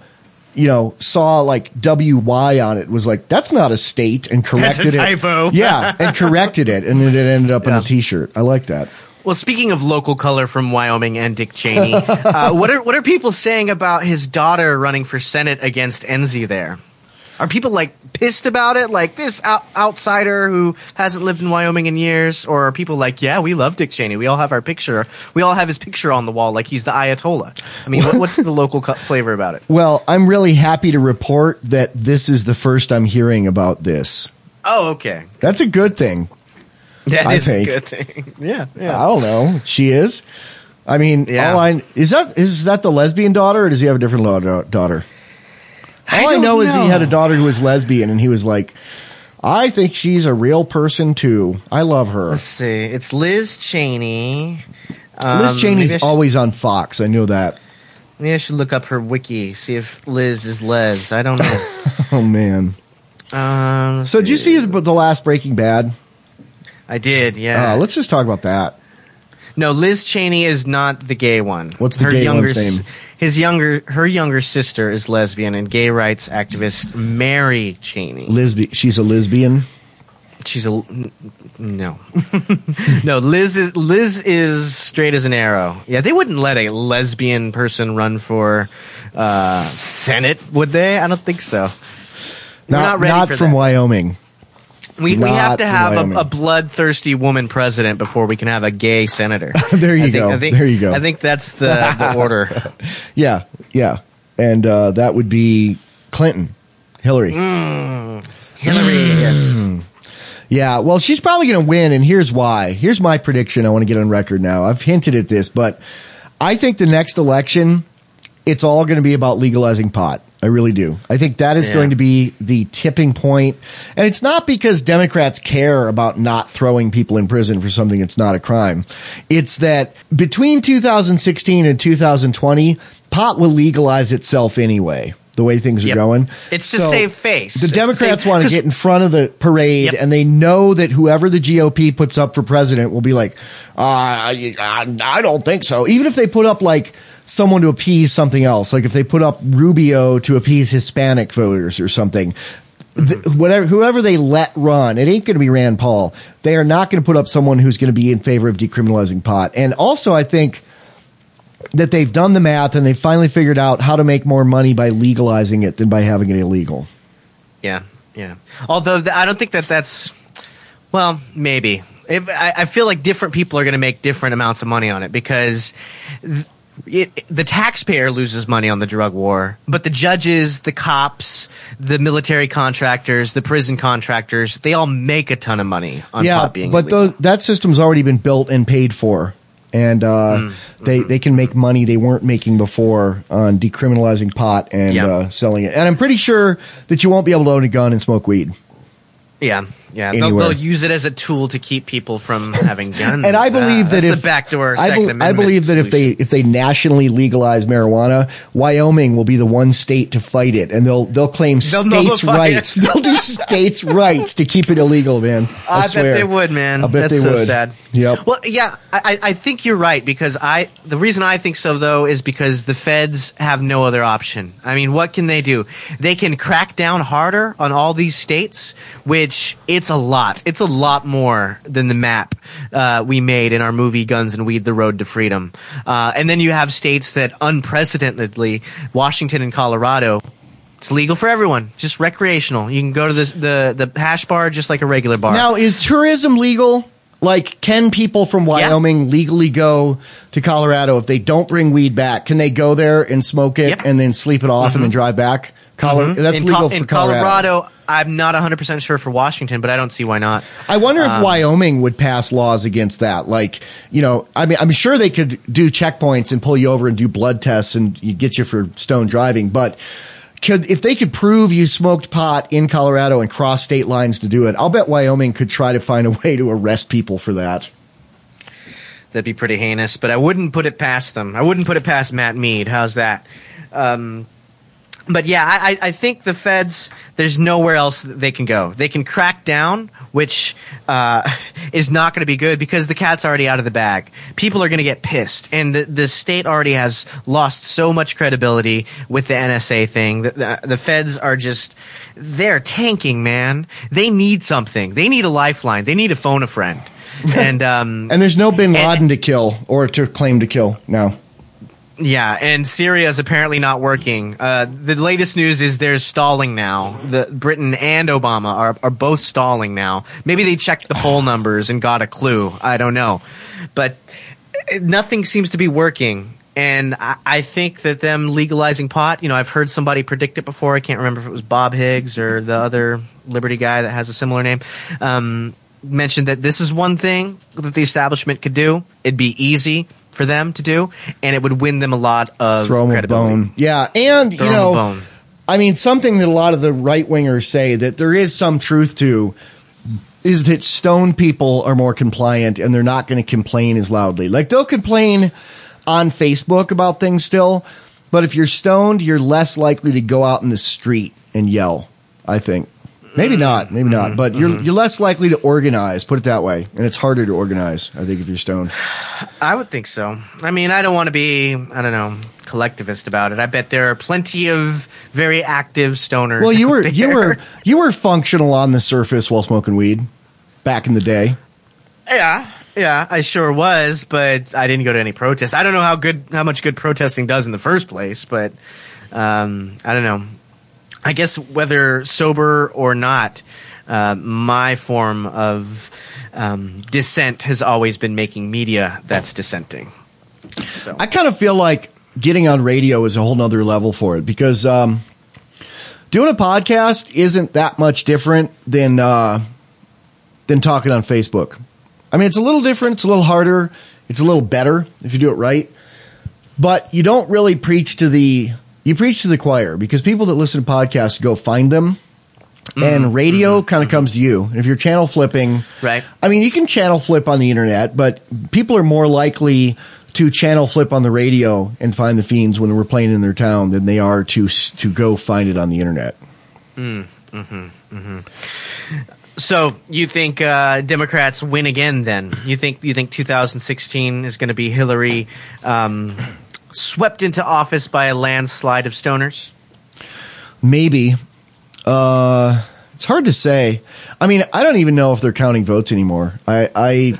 saw like WY on it, was like, that's not a state, and corrected it. That's a typo. Yeah, and corrected it. And then it ended up in a t-shirt. I like that. Well, speaking of local color from Wyoming and Dick Cheney, what are people saying about his daughter running for Senate against Enzi there? Are people like pissed about it? Like this outsider who hasn't lived in Wyoming in years? Or are people like, yeah, we love Dick Cheney. We all have our picture. We all have his picture on the wall like he's the Ayatollah. I mean, what's the local flavor about it? Well, I'm really happy to report that this is the first I'm hearing about this. Oh, okay. That's a good thing. That is a good thing. Yeah. I don't know. She is. I mean, is that the lesbian daughter, or does he have a different daughter? All I know is he had a daughter who was lesbian, and he was like, I think she's a real person, too. I love her. Let's see. It's Liz Cheney. Liz Cheney's always on Fox. I know that. Maybe I should look up her wiki, see if Liz is Les. I don't know. Oh, man. So did you see the last Breaking Bad? I did, yeah. Let's just talk about that. No, Liz Cheney is not the gay one. What's the gay one's name? Her younger sister is lesbian and gay rights activist Mary Cheney. She's a lesbian? No. No, Liz is straight as an arrow. Yeah, they wouldn't let a lesbian person run for Senate, would they? I don't think so. Not from Wyoming. We have to have a bloodthirsty woman president before we can have a gay senator. There you go. I think that's the order. Yeah. And that would be Clinton. Hillary. Hillary, yes. Yeah, well, she's probably going to win, and here's why. Here's my prediction. I want to get on record now. I've hinted at this, but I think the next election it's all going to be about legalizing pot. I really do. I think that is going to be the tipping point. And it's not because Democrats care about not throwing people in prison for something that's not a crime. It's that between 2016 and 2020, pot will legalize itself anyway, the way things are going. It's to save face. The Democrats want to get in front of the parade, and they know that whoever the GOP puts up for president will be like, I don't think so. Even if they put up like someone to appease something else, like if they put up Rubio to appease Hispanic voters or something, whoever they let run, it ain't going to be Rand Paul. They are not going to put up someone who's going to be in favor of decriminalizing pot. And also, I think that they've done the math and they've finally figured out how to make more money by legalizing it than by having it illegal. Yeah. Although I don't think that's, well, maybe. I feel like different people are going to make different amounts of money on it because the taxpayer loses money on the drug war, but the judges, the cops, the military contractors, the prison contractors, they all make a ton of money on pot being illegal. But that system's already been built and paid for. And they can make money they weren't making before on decriminalizing pot and selling it. And I'm pretty sure that you won't be able to own a gun and smoke weed. Yeah. They'll use it as a tool to keep people from having guns. And I believe that if the backdoor Second Amendment I believe that if they nationally legalize marijuana, Wyoming will be the one state to fight it, and they'll claim states' rights. They'll do states' rights to keep it illegal, man. I swear. Bet they would, man. I bet That's they would. So sad. Yep. Well, yeah, I think you're right because the reason I think so though is because the feds have no other option. I mean, what can they do? They can crack down harder on all these states, which it's a lot. It's a lot more than the map we made in our movie Guns and Weed, The Road to Freedom. And then you have states that unprecedentedly, Washington and Colorado, it's legal for everyone, just recreational. You can go to the hash bar just like a regular bar. Now, is tourism legal? Like, can people from Wyoming legally go to Colorado if they don't bring weed back? Can they go there and smoke it and then sleep it off and then drive back? That's legal for Colorado. I'm not 100% sure for Washington, but I don't see why not. I wonder if Wyoming would pass laws against that. Like, I mean, I'm sure they could do checkpoints and pull you over and do blood tests and get you for stone driving. But if they could prove you smoked pot in Colorado and cross state lines to do it, I'll bet Wyoming could try to find a way to arrest people for that. That'd be pretty heinous, but I wouldn't put it past them. I wouldn't put it past Matt Mead. How's that? But yeah, I think the feds, there's nowhere else they can go. They can crack down, which is not going to be good because the cat's already out of the bag. People are going to get pissed. And the state already has lost so much credibility with the NSA thing. The feds are just, they're tanking, man. They need something. They need a lifeline. They need to phone a friend. And there's no Bin Laden to kill or to claim to kill now. Yeah, and Syria is apparently not working. The latest news is they're stalling now. Britain and Obama are both stalling now. Maybe they checked the poll numbers and got a clue. I don't know. But nothing seems to be working. And I think that them legalizing pot, I've heard somebody predict it before. I can't remember if it was Bob Higgs or the other Liberty guy that has a similar name. Mentioned that this is one thing that the establishment could do. It'd be easy for them to do, and it would win them a lot of credibility. Bone. Yeah, and, I mean, something that a lot of the right-wingers say that there is some truth to is that stoned people are more compliant, and they're not going to complain as loudly. Like, they'll complain on Facebook about things still, but if you're stoned, you're less likely to go out in the street and yell, I think. Maybe not, but you're less likely to organize, put it that way. And it's harder to organize, I think, if you're stoned. I would think so. I mean, I don't want to be, collectivist about it. I bet there are plenty of very active stoners. Well, you were functional on the surface while smoking weed back in the day. Yeah, I sure was, but I didn't go to any protests. I don't know how much good protesting does in the first place, but I don't know. I guess whether sober or not, my form of dissent has always been making media that's dissenting. So. I kind of feel like getting on radio is a whole nother level for it because doing a podcast isn't that much different than talking on Facebook. I mean, it's a little different. It's a little harder. It's a little better if you do it right. But you don't really preach to the choir, because people that listen to podcasts go find them. And radio kind of comes to you. And if you're channel flipping, right? I mean, you can channel flip on the internet, but people are more likely to channel flip on the radio and find the Fiends when we're playing in their town than they are to go find it on the internet. So you think Democrats win again? Then you think 2016 is going to be Hillary swept into office by a landslide of stoners? Maybe. It's hard to say. I mean, I don't even know if they're counting votes anymore. Are they?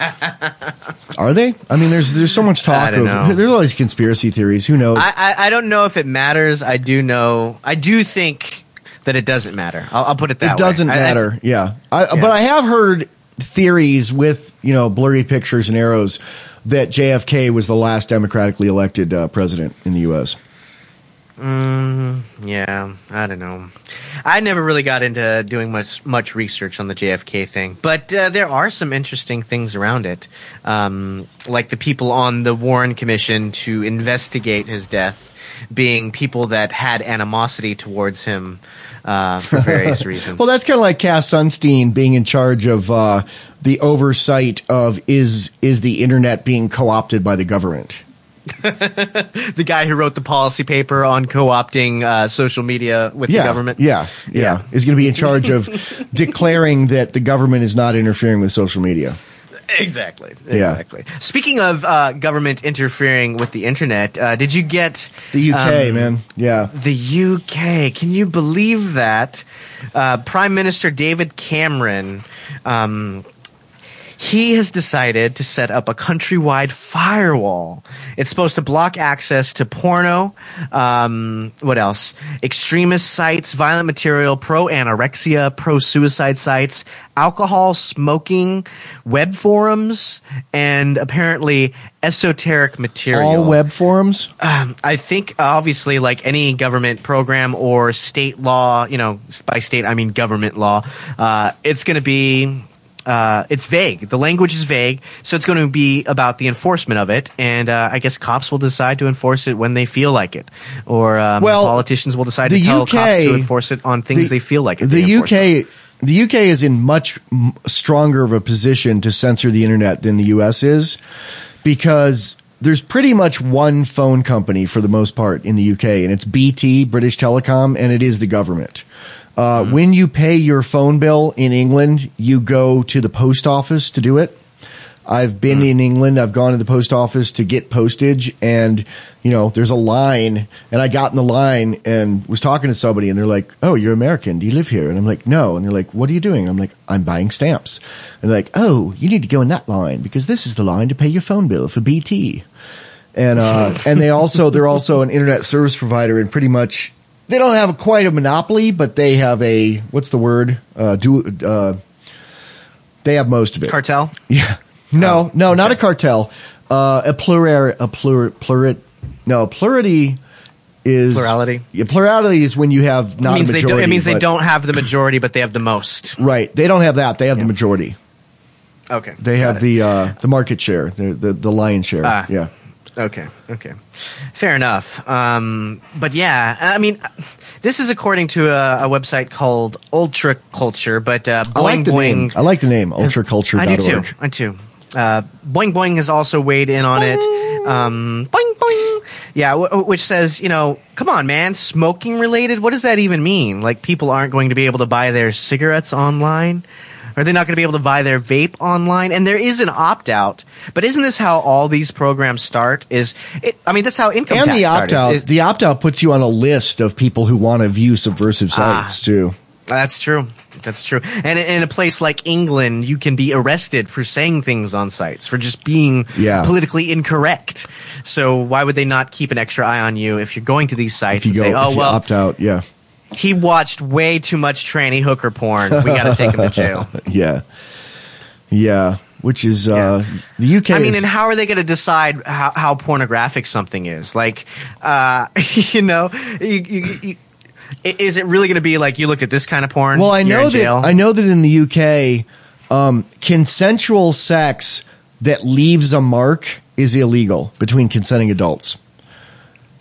I mean, there's so much talk. I don't know. There's all these conspiracy theories. Who knows? I don't know if it matters. I do think that it doesn't matter. I'll put it that way. It doesn't matter. Yeah. But I have heard theories with, blurry pictures and arrows that JFK was the last democratically elected president in the U.S. Yeah, I don't know. I never really got into doing much research on the JFK thing, but there are some interesting things around it, like the people on the Warren Commission to investigate his death being people that had animosity towards him for various reasons. Well, that's kind of like Cass Sunstein being in charge of the oversight of is the internet being co-opted by the government. The guy who wrote the policy paper on co-opting social media with the government. Yeah. Is going to be in charge of declaring that the government is not interfering with social media. Exactly. Speaking of government interfering with the internet, did you get the UK, man? Yeah, the UK. Can you believe that? Prime Minister David Cameron. He has decided to set up a countrywide firewall. It's supposed to block access to porno, what else? Extremist sites, violent material, pro-anorexia, pro-suicide sites, alcohol, smoking, web forums, and apparently esoteric material. All web forums? I think, obviously, like any government program or state law, by state I mean government law, it's going to be... it's vague. The language is vague, so it's going to be about the enforcement of it. And I guess cops will decide to enforce it when they feel like it, or politicians will decide to tell cops to enforce it on things they feel like it. The UK is in much stronger of a position to censor the internet than the US is, because there's pretty much one phone company for the most part in the UK, and it's BT, British Telecom, and it is the government. When you pay your phone bill in England, you go to the post office to do it. I've been in England. I've gone to the post office to get postage, and, there's a line, and I got in the line and was talking to somebody, and they're like, "Oh, you're American. Do you live here?" And I'm like, "No." And they're like, "What are you doing?" And I'm like, "I'm buying stamps." And they're like, "Oh, you need to go in that line because this is the line to pay your phone bill for BT." And, and they're also an internet service provider, and pretty much, they don't have quite a monopoly, but they have a, what's the word? They have most of it. Cartel? Yeah. No, not a cartel. Plurality is... Plurality? Yeah, plurality is when you have not a majority. It means they don't have the majority, but they have the most. Right. They don't have that. They have the majority. Okay. They have the market share, the lion's share. Yeah. Okay. Fair enough. But yeah, I mean, this is according to a website called Ultra Culture, but Boing Boing. I like the name, ultraculture.org. I do too. Boing Boing has also weighed in on it. Boing Boing. Yeah, which says, come on, man, smoking related? What does that even mean? Like, people aren't going to be able to buy their cigarettes online? Are they not going to be able to buy their vape online? And there is an opt-out. But isn't this how all these programs start? That's how income tax started. The opt-out puts you on a list of people who want to view subversive sites, too. That's true. And in a place like England, you can be arrested for saying things on sites, for just being politically incorrect. So why would they not keep an extra eye on you if you're going to these sites and say, you opt out, he watched way too much tranny hooker porn. We got to take him to jail. Yeah. Which is the UK. I mean, and how are they going to decide how pornographic something is? Like, is it really going to be like you looked at this kind of porn? Well, I know that in the UK, consensual sex that leaves a mark is illegal between consenting adults.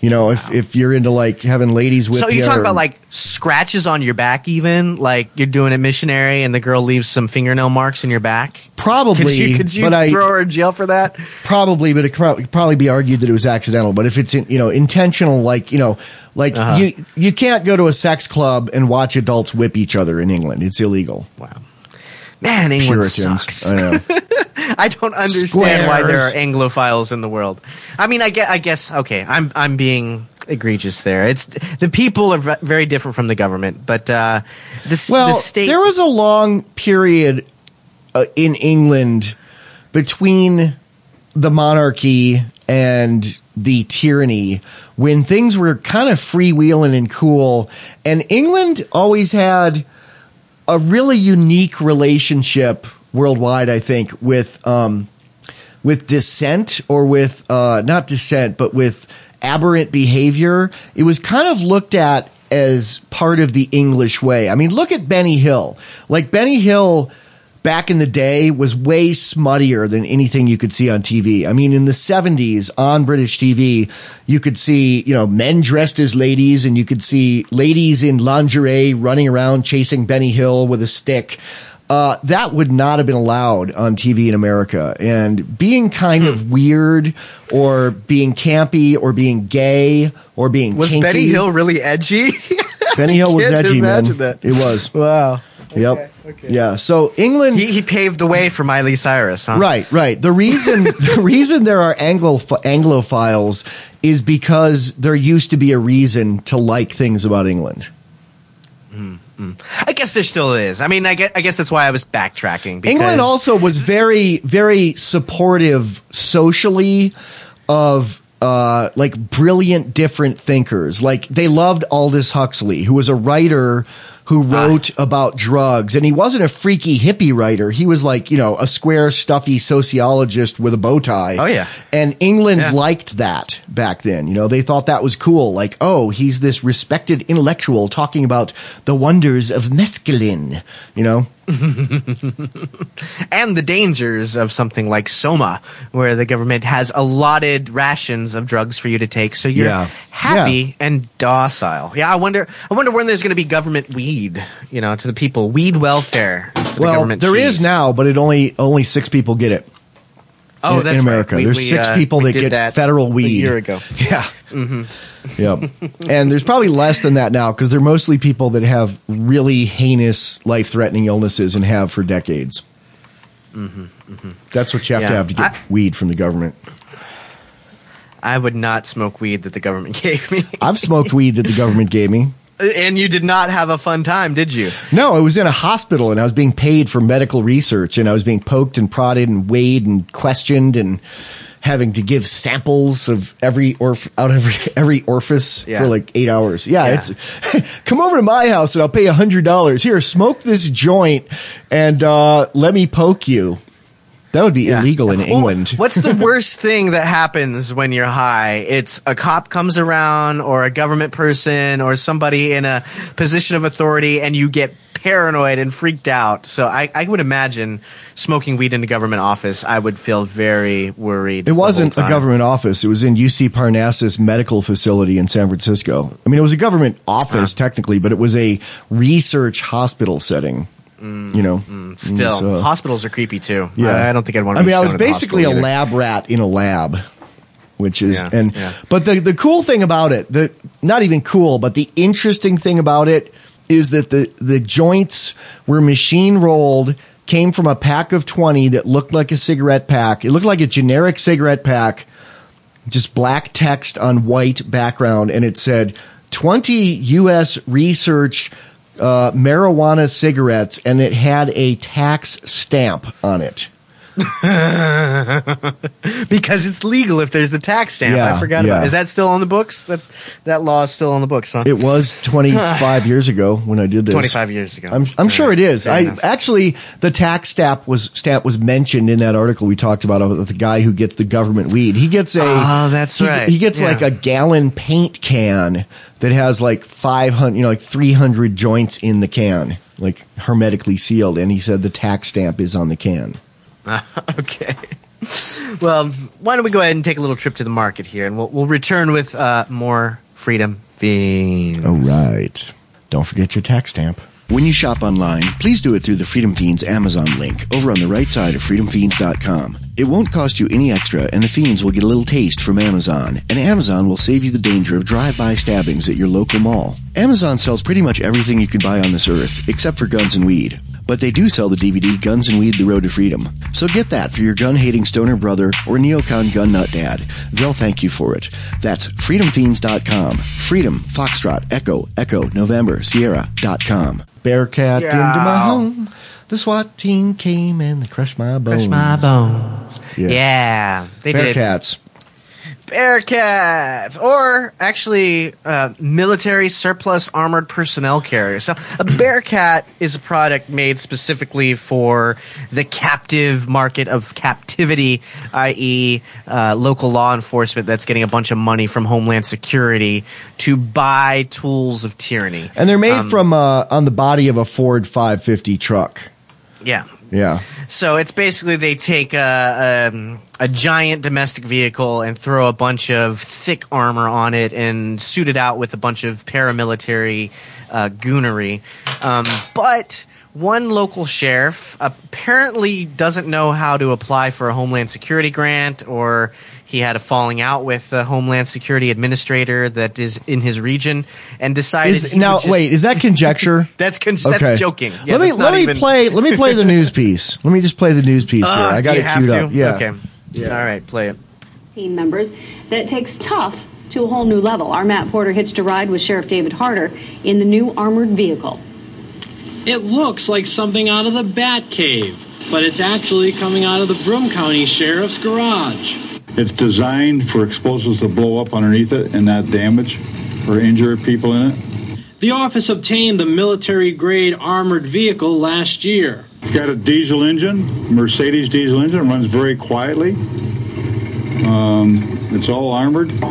You know, if you're into like having ladies with you. So you talk about like scratches on your back, even like you're doing a missionary and the girl leaves some fingernail marks in your back. Probably. Could you throw her in jail for that? Probably, but it could probably be argued that it was accidental. But if it's intentional, like you can't go to a sex club and watch adults whip each other in England. It's illegal. Wow, man, England Puritans. sucks. I know. I don't understand why there are Anglophiles in the world. I mean, I guess okay, I'm being egregious there. It's the people are very different from the government, but the state. There was a long period in England between the monarchy and the tyranny when things were kind of freewheeling and cool, and England always had a really unique relationship worldwide, I think, with dissent or with not dissent, but with aberrant behavior. It was kind of looked at as part of the English way. I mean, look at Benny Hill. Like Benny Hill back in the day was way smuttier than anything you could see on TV. I mean, in the 70s on British TV, you could see, men dressed as ladies, and you could see ladies in lingerie running around chasing Benny Hill with a stick. That would not have been allowed on TV in America. And being kind of weird or being campy or being gay or being was kinky. Benny Hill really edgy? Benny Hill was edgy, man. That. It was. Wow. Yep. Okay. Yeah. So England, he paved the way for Miley Cyrus, huh? Right. The reason there are Anglophiles is because there used to be a reason to like things about England. I guess there still is. I mean, I guess that's why I was backtracking. Because England also was very, very supportive socially of like brilliant different thinkers. Like they loved Aldous Huxley, who was a writer who wrote about drugs, and he wasn't a freaky hippie writer. He was like, a square, stuffy sociologist with a bow tie. Oh yeah. And England liked that back then. They thought that was cool. Like, oh, he's this respected intellectual talking about the wonders of mescaline, and the dangers of something like Soma, where the government has allotted rations of drugs for you to take, so you're happy and docile. Yeah, I wonder when there's going to be government weed, to the people. Weed welfare. Well, there is now, but it only 6 people get it. Oh, that's in America. Right. There's 6 people that get federal weed. A year ago. Yeah. Mm-hmm. Yep. And there's probably less than that now because they're mostly people that have really heinous, life-threatening illnesses and have for decades. Mm-hmm. Mm-hmm. That's what you have to get weed from the government. I would not smoke weed that the government gave me. I've smoked weed that the government gave me. And you did not have a fun time, did you? No, I was in a hospital and I was being paid for medical research, and I was being poked and prodded and weighed and questioned and having to give samples of every orifice for like 8 hours. Yeah. It's come over to my house and I'll pay $100. Here, smoke this joint and let me poke you. That would be illegal in England. What's the worst thing that happens when you're high? It's a cop comes around or a government person or somebody in a position of authority and you get paranoid and freaked out. So I would imagine smoking weed in a government office, I would feel very worried. It wasn't a government office. It was in UC Parnassus Medical Facility in San Francisco. I mean, it was a government office technically, but it was a research hospital setting. Still, hospitals are creepy too. Yeah. I don't think I'd want to. I was basically a lab rat in a lab, which is But the cool thing about it, not even cool, but the interesting thing about it is that the joints were machine rolled, came from a pack of 20 that looked like a cigarette pack. It looked like a generic cigarette pack, just black text on white background, and it said 20 U.S. research marijuana cigarettes, and it had a tax stamp on it. Because it's legal if there's the tax stamp. I forgot about it. Is that still on the books? That law is still on the books, huh? It was 25 years ago when I did this. 25 years ago. I'm sure it is. Actually, the tax stamp was mentioned in that article we talked about the guy who gets the government weed. He gets right. He gets like a gallon paint can that has like 500, like 300 joints in the can, like hermetically sealed. And he said the tax stamp is on the can. Okay. Well, why don't we go ahead and take a little trip to the market here, and we'll return with more Freedom Fiends. All right. Don't forget your tax stamp. When you shop online, please do it through the Freedom Fiends Amazon link over on the right side of freedomfiends.com. It won't cost you any extra, and the Fiends will get a little taste from Amazon, and Amazon will save you the danger of drive-by stabbings at your local mall. Amazon sells pretty much everything you can buy on this earth, except for guns and weed. But they do sell the DVD Guns and Weed: The Road to Freedom. So get that for your gun-hating stoner brother or neocon gun nut dad. They'll thank you for it. That's freedomfiends.com. Freedom, Foxtrot, Echo, November, Sierra.com. Bearcat into my home. The SWAT team came and they crushed my bones. Crush my bones. Yeah. They did. Bearcats. Bearcats, or actually military surplus armored personnel carriers. So a Bearcat is a product made specifically for the captive market of captivity, i.e. Local law enforcement that's getting a bunch of money from Homeland Security to buy tools of tyranny. And they're made from on the body of a Ford 550 truck. Yeah. Yeah. So it's basically they take a giant domestic vehicle and throw a bunch of thick armor on it and suit it out with a bunch of paramilitary goonery. But one local sheriff apparently doesn't know how to apply for a Homeland Security grant, or he had a falling out with the Homeland Security administrator that is in his region, and decided. Is that conjecture? That's joking. Yeah, let me play the news piece. Let me just play the news piece here. I got it queued up. Yeah. Okay. Yeah. All right, play it. Team members that it takes tough to a whole new level. Our Matt Porter hitched a ride with Sheriff David Harder in the new armored vehicle. It looks like something out of the Bat Cave, but it's actually coming out of the Broome County Sheriff's garage. It's designed for explosives to blow up underneath it and not damage or injure people in it. The office obtained the military-grade armored vehicle last year. It's got a diesel engine, Mercedes diesel engine, runs very quietly. It's all armored. We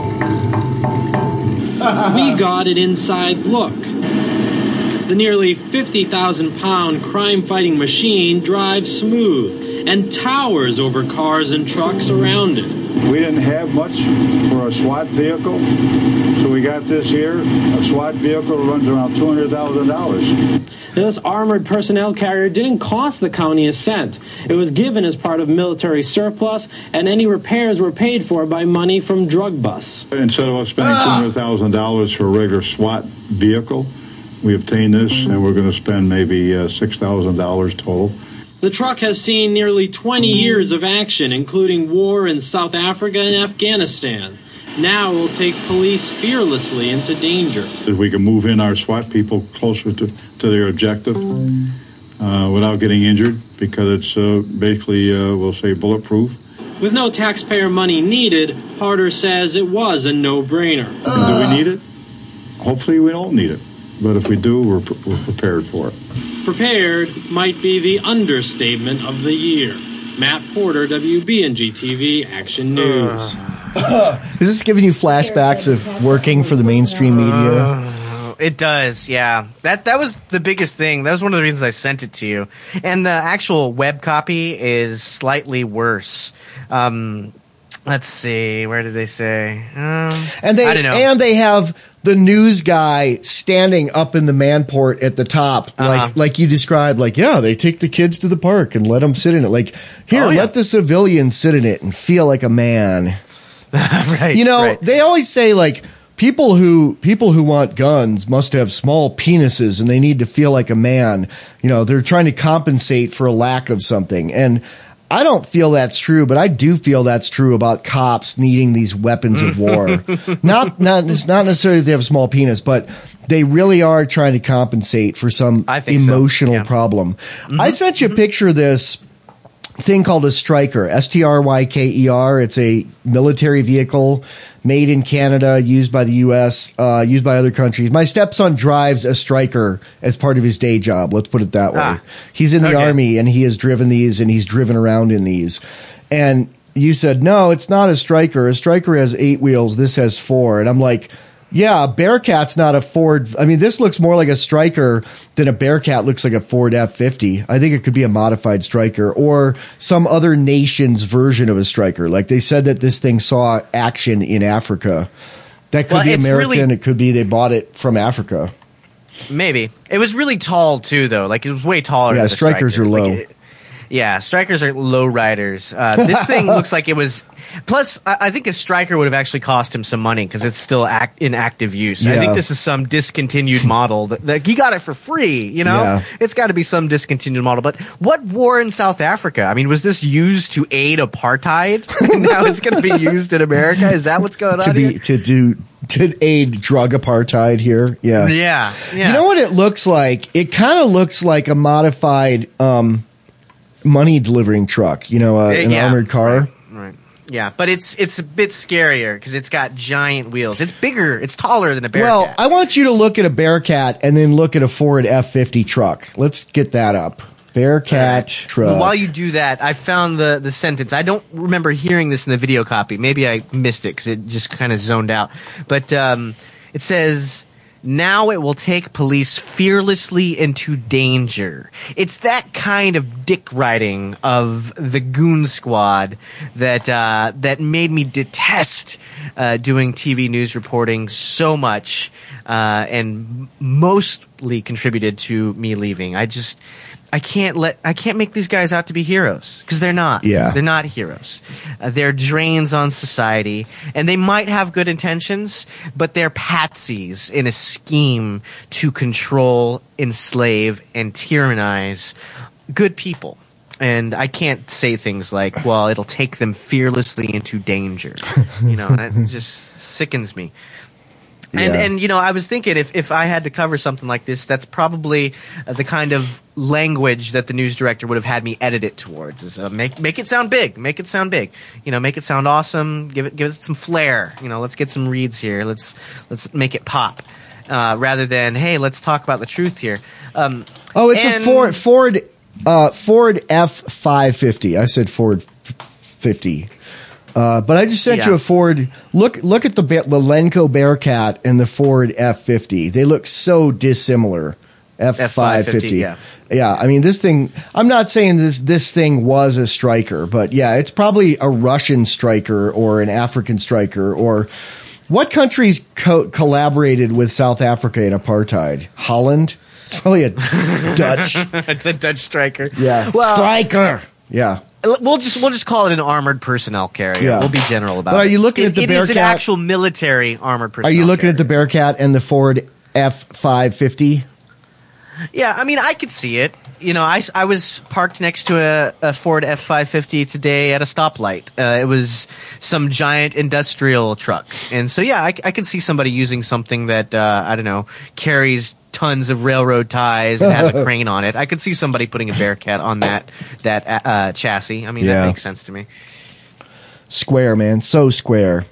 got an inside look. The nearly 50,000-pound crime-fighting machine drives smooth and towers over cars and trucks around it. We didn't have much for a SWAT vehicle, so we got this here. A SWAT vehicle runs around $200,000. This armored personnel carrier didn't cost the county a cent. It was given as part of military surplus, and any repairs were paid for by money from drug busts. Instead of us spending $200,000 for a regular SWAT vehicle, we obtained this, and we're going to spend maybe $6,000 total. The truck has seen nearly 20 years of action, including war in South Africa and Afghanistan. Now it will take police fearlessly into danger. If we can move in our SWAT people closer to their objective without getting injured, because it's basically, we'll say, bulletproof. With no taxpayer money needed, Harder says it was a no-brainer. Do we need it? Hopefully we don't need it. But if we do, we're prepared for it. Prepared might be the understatement of the year. Matt Porter, WBNG-TV, Action News. Is this giving you flashbacks of working for the mainstream media? It does, yeah. That was the biggest thing. That was one of the reasons I sent it to you. And the actual web copy is slightly worse. Let's see. Where did they say? I don't know. And they have the news guy standing up in the manport at the top, like you described. Like, yeah, they take the kids to the park and let them sit in it. Like, here, let the civilians sit in it and feel like a man. Right. You know, right. They always say, like, people who want guns must have small penises and they need to feel like a man. You know, they're trying to compensate for a lack of something. And I don't feel that's true, but I do feel that's true about cops needing these weapons of war. It's not necessarily that they have a small penis, but they really are trying to compensate for some emotional problem. Mm-hmm. I sent you a picture of this thing called a Stryker, Stryker. It's a military vehicle made in Canada, used by the U.S., used by other countries. My stepson drives a Stryker as part of his day job. Let's put it that way. He's in the Army, and he has driven these, and he's driven around in these. And you said, no, it's not a Stryker. A Stryker has 8 wheels. This has 4. And I'm like, Yeah, a Bearcat's not a Ford. I mean, this looks more like a Stryker than a Bearcat looks like a Ford F-50. I think it could be a modified Stryker or some other nation's version of a Stryker. Like they said that this thing saw action in Africa. That could be American. It could be they bought it from Africa. Maybe. It was really tall, too, though. Like, it was way taller than the Strykers are low. Yeah, Strykers are low riders. This thing looks like it was. Plus, I think a Stryker would have actually cost him some money because it's still in active use. Yeah. I think this is some discontinued model that he got it for free. You know, It's got to be some discontinued model. But what war in South Africa? I mean, was this used to aid apartheid? And now it's going to be used in America. Is that what's going on here? To aid drug apartheid here? Yeah. Yeah. You know what it looks like? It kind of looks like a modified money delivering truck. You know, an armored car. Right. Yeah, but it's a bit scarier because it's got giant wheels. It's bigger. It's taller than a Bearcat. Well, I want you to look at a Bearcat and then look at a Ford F-50 truck. Let's get that up. Bearcat truck. Well, while you do that, I found the sentence. I don't remember hearing this in the video copy. Maybe I missed it because it just kind of zoned out. But it says, now it will take police fearlessly into danger. It's that kind of dick riding of the goon squad that made me detest doing TV news reporting so much and mostly contributed to me leaving. I can't make these guys out to be heroes because they're not. Yeah. They're not heroes. They're drains on society, and they might have good intentions, but they're patsies in a scheme to control, enslave, and tyrannize good people. And I can't say things like, well, it'll take them fearlessly into danger. You know, that just sickens me. And you know, I was thinking if I had to cover something like this, that's probably the kind of language that the news director would have had me edit it towards. Is make it sound big, make it sound big. You know, make it sound awesome. Give it some flair. You know, let's get some reads here. Let's make it pop. Rather than hey, let's talk about the truth here. It's a Ford F-550. I said Ford 50. But I just sent you a Ford. Look at the Lenco Bearcat and the Ford F-50. They look so dissimilar. F-550. Yeah. I mean, this thing. I'm not saying this thing was a Stryker, but yeah, it's probably a Russian Stryker or an African Stryker. Or what countries collaborated with South Africa in apartheid? Holland. It's probably a Dutch. It's a Dutch Stryker. Yeah. Well, Stryker. Yeah. We'll just call it an armored personnel carrier. Yeah. We'll be general about it. But are you looking at the Bearcat? It is an actual military armored personnel carrier. Are you looking carrier. at the Bearcat and the Ford F-550? Yeah, I mean, I could see it. You know, I was parked next to a Ford F-550 today at a stoplight. It was some giant industrial truck. And so, yeah, I can see somebody using something that, I don't know, carries tons of railroad ties and has a crane on it. I could see somebody putting a Bearcat on that chassis. I mean, that makes sense to me. Square, man. So square.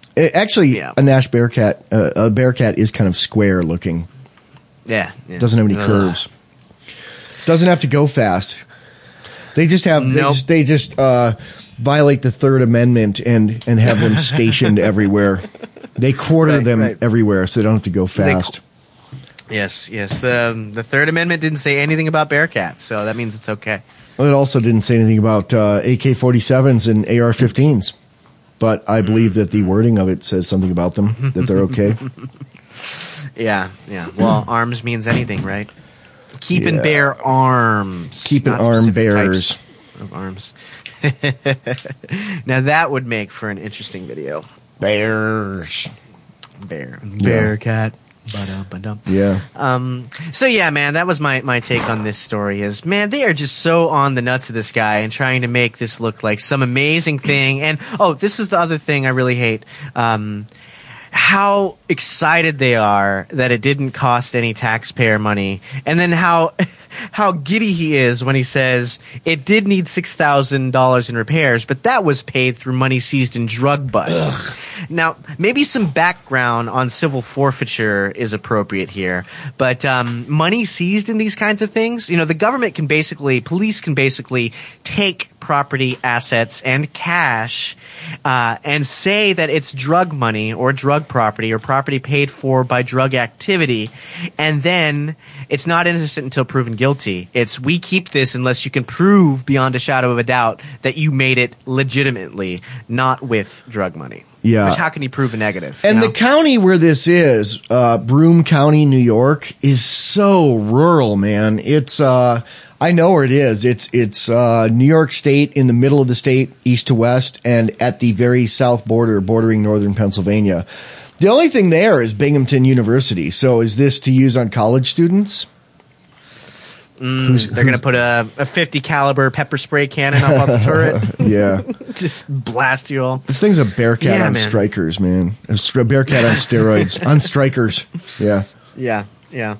A Nash Bearcat, a Bearcat is kind of square looking. Yeah. Doesn't have any curves. Doesn't have to go fast. They just have they just violate the Third Amendment and have them stationed everywhere. They quarter them everywhere so they don't have to go fast. Yes. The Third Amendment didn't say anything about Bearcats, so that means it's okay. Well, it also didn't say anything about AK-47s and AR-15s, but I believe that the wording of it says something about them, that they're okay. Yeah. Well, arms means anything, right? Keep and bear arms. Keep and arm bearers. Of arms. Now that would make for an interesting video. Bears. Bearcat. Yeah. So yeah, man, that was my take on this story is, man, they are just so on the nuts of this guy and trying to make this look like some amazing thing. And this is the other thing I really hate. How excited they are that it didn't cost any taxpayer money, and then how giddy he is when he says it did need $6,000 in repairs, but that was paid through money seized in drug busts. Ugh. Now, maybe some background on civil forfeiture is appropriate here, but money seized in these kinds of things, you know, the government can basically, police can basically take property, assets, and cash, and say that it's drug money or drug property or property paid for by drug activity, and then it's not innocent until proven guilty. It's we keep this unless you can prove beyond a shadow of a doubt that you made it legitimately, not with drug money. Yeah. Which, how can you prove a negative? And you know? the county where this is, Broome County, New York, is so rural, man. It's, I know where it is. It's New York State, in the middle of the state, east to west, and at the very south border, bordering northern Pennsylvania. The only thing there is Binghamton University. So is this to use on college students? They're going to put a 50 caliber pepper spray cannon up on the turret. Yeah. Just blast you all. This thing's a Bearcat on strikers, man. A Bearcat on steroids. On strikers. Yeah. Yeah. Yeah.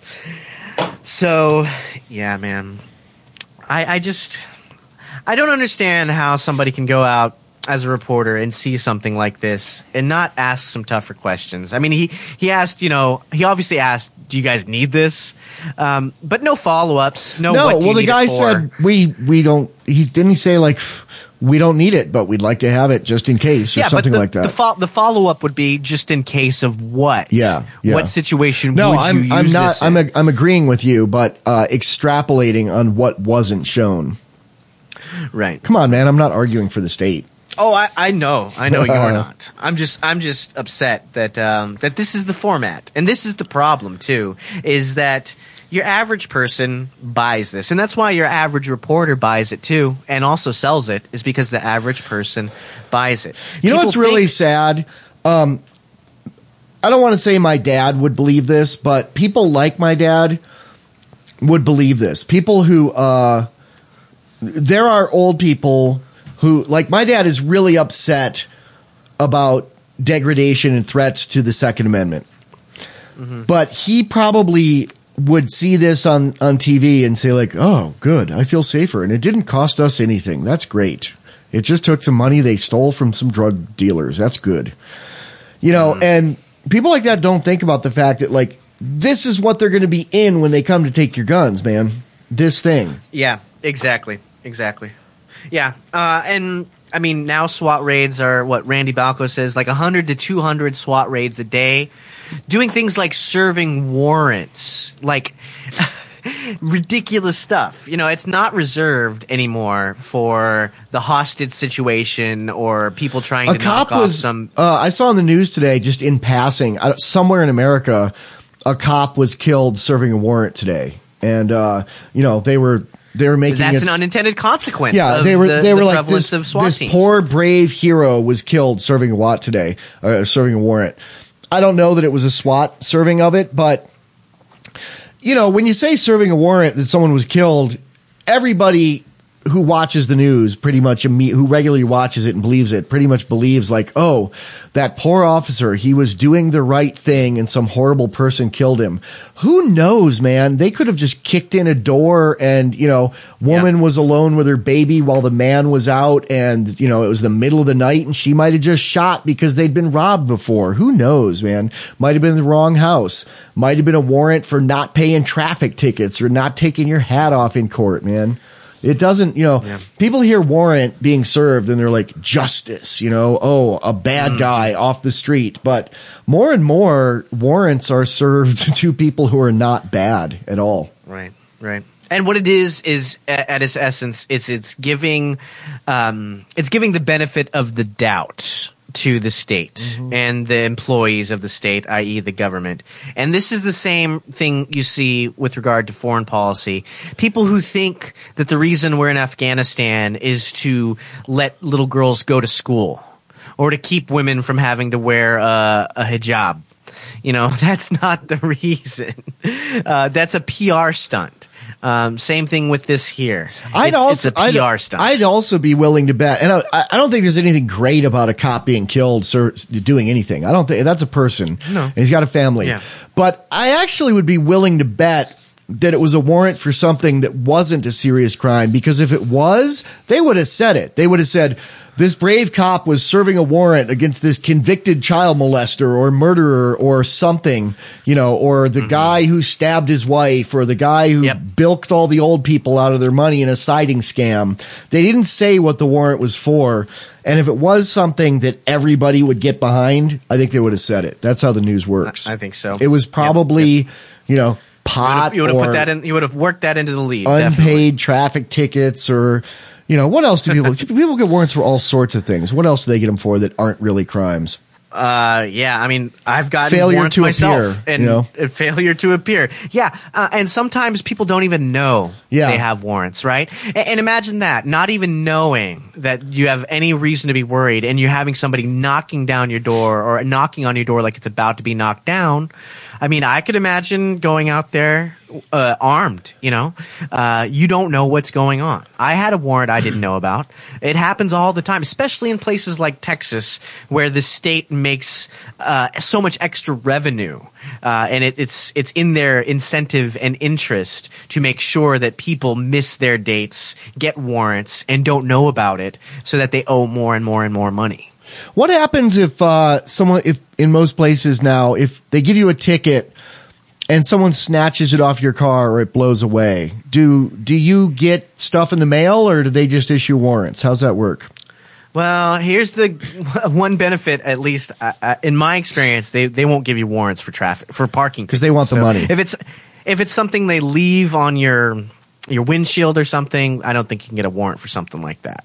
So, yeah, man. I don't understand how somebody can go out as a reporter and see something like this and not ask some tougher questions. I mean, he asked, he obviously asked, do you guys need this? But no follow-ups. No, what do you well, the need guy it for? said we don't, didn't he say like, we don't need it, but we'd like to have it just in case or something like that. The follow-up would be just in case of what? Yeah. What situation no, would I'm, you use I'm not, this in? I'm agreeing with you, but extrapolating on what wasn't shown. Right. Come on, man. I'm not arguing for the state. Oh, I know you're not. I'm just upset that that this is the format, and this is the problem too. Is that your average person buys this, and that's why your average reporter buys it too, and also sells it, is because the average person buys it. You know what's really sad? I don't want to say my dad would believe this, but people like my dad would believe this. People who there are old people who, like my dad, is really upset about degradation and threats to the Second Amendment. Mm-hmm. But he probably would see this on TV and say like, oh, good, I feel safer. And it didn't cost us anything. That's great. It just took some money they stole from some drug dealers. That's good. And people like that don't think about the fact that like, this is what they're going to be in when they come to take your guns, man. This thing. Yeah, exactly. Yeah, and I mean, now SWAT raids are what Randy Balco says, like 100 to 200 SWAT raids a day, doing things like serving warrants, like ridiculous stuff. It's not reserved anymore for the hostage situation or people trying to knock off some. I saw in the news today, just in passing, somewhere in America, a cop was killed serving a warrant today, and they were making that's an unintended consequence. Yeah, of they were like prevalence this, of SWAT this teams. poor brave hero was killed serving a warrant today, serving a warrant. I don't know that it was a SWAT serving of it, but when you say serving a warrant that someone was killed, everybody who watches the news pretty much who regularly watches it and believes it pretty much believes like, oh, that poor officer, he was doing the right thing and some horrible person killed him. Who knows, man? They could have just kicked in a door and, woman was alone with her baby while the man was out and, it was the middle of the night and she might have just shot because they'd been robbed before. Who knows, man? Might have been the wrong house. Might have been a warrant for not paying traffic tickets or not taking your hat off in court, man. It doesn't, people hear warrant being served and they're like, justice, a bad guy off the street. But more and more warrants are served to people who are not bad at all. Right. And what it is at its essence, it's giving the benefit of the doubt to the state and the employees of the state, i.e. the government. And this is the same thing you see with regard to foreign policy. People who think that the reason we're in Afghanistan is to let little girls go to school or to keep women from having to wear a hijab. That's not the reason. That's a PR stunt. Same thing with this here. It's a PR stunt. I'd also be willing to bet, and I don't think there's anything great about a cop being killed doing anything. I don't think that's a person. No. And he's got a family. Yeah. But I actually would be willing to bet that it was a warrant for something that wasn't a serious crime, because if it was, they would have said it. They would have said, this brave cop was serving a warrant against this convicted child molester or murderer or something, or the guy who stabbed his wife or the guy who bilked all the old people out of their money in a siding scam. They didn't say what the warrant was for. And if it was something that everybody would get behind, I think they would have said it. That's how the news works. I think so. It was probably, pot. You would have put that in. You would have worked that into the lead. Unpaid definitely. Traffic tickets, or what else do people get warrants for? All sorts of things. What else do they get them for that aren't really crimes? I mean, I've gotten failure warrants to myself, appear, and failure to appear. Yeah, and sometimes people don't even know they have warrants, right? And imagine that, not even knowing that you have any reason to be worried, and you're having somebody knocking down your door or knocking on your door like it's about to be knocked down. I mean, I could imagine going out there armed, you don't know what's going on. I had a warrant I didn't know about. It happens all the time, especially in places like Texas, where the state makes so much extra revenue, and it's in their incentive and interest to make sure that people miss their dates, get warrants, and don't know about it, so that they owe more and more and more money. What happens if if in most places now, if they give you a ticket and someone snatches it off your car or it blows away? Do you get stuff in the mail, or do they just issue warrants? How's that work? Well, here's the one benefit, at least in my experience, they won't give you warrants for parking because they want the money. If it's something they leave on your windshield or something, I don't think you can get a warrant for something like that.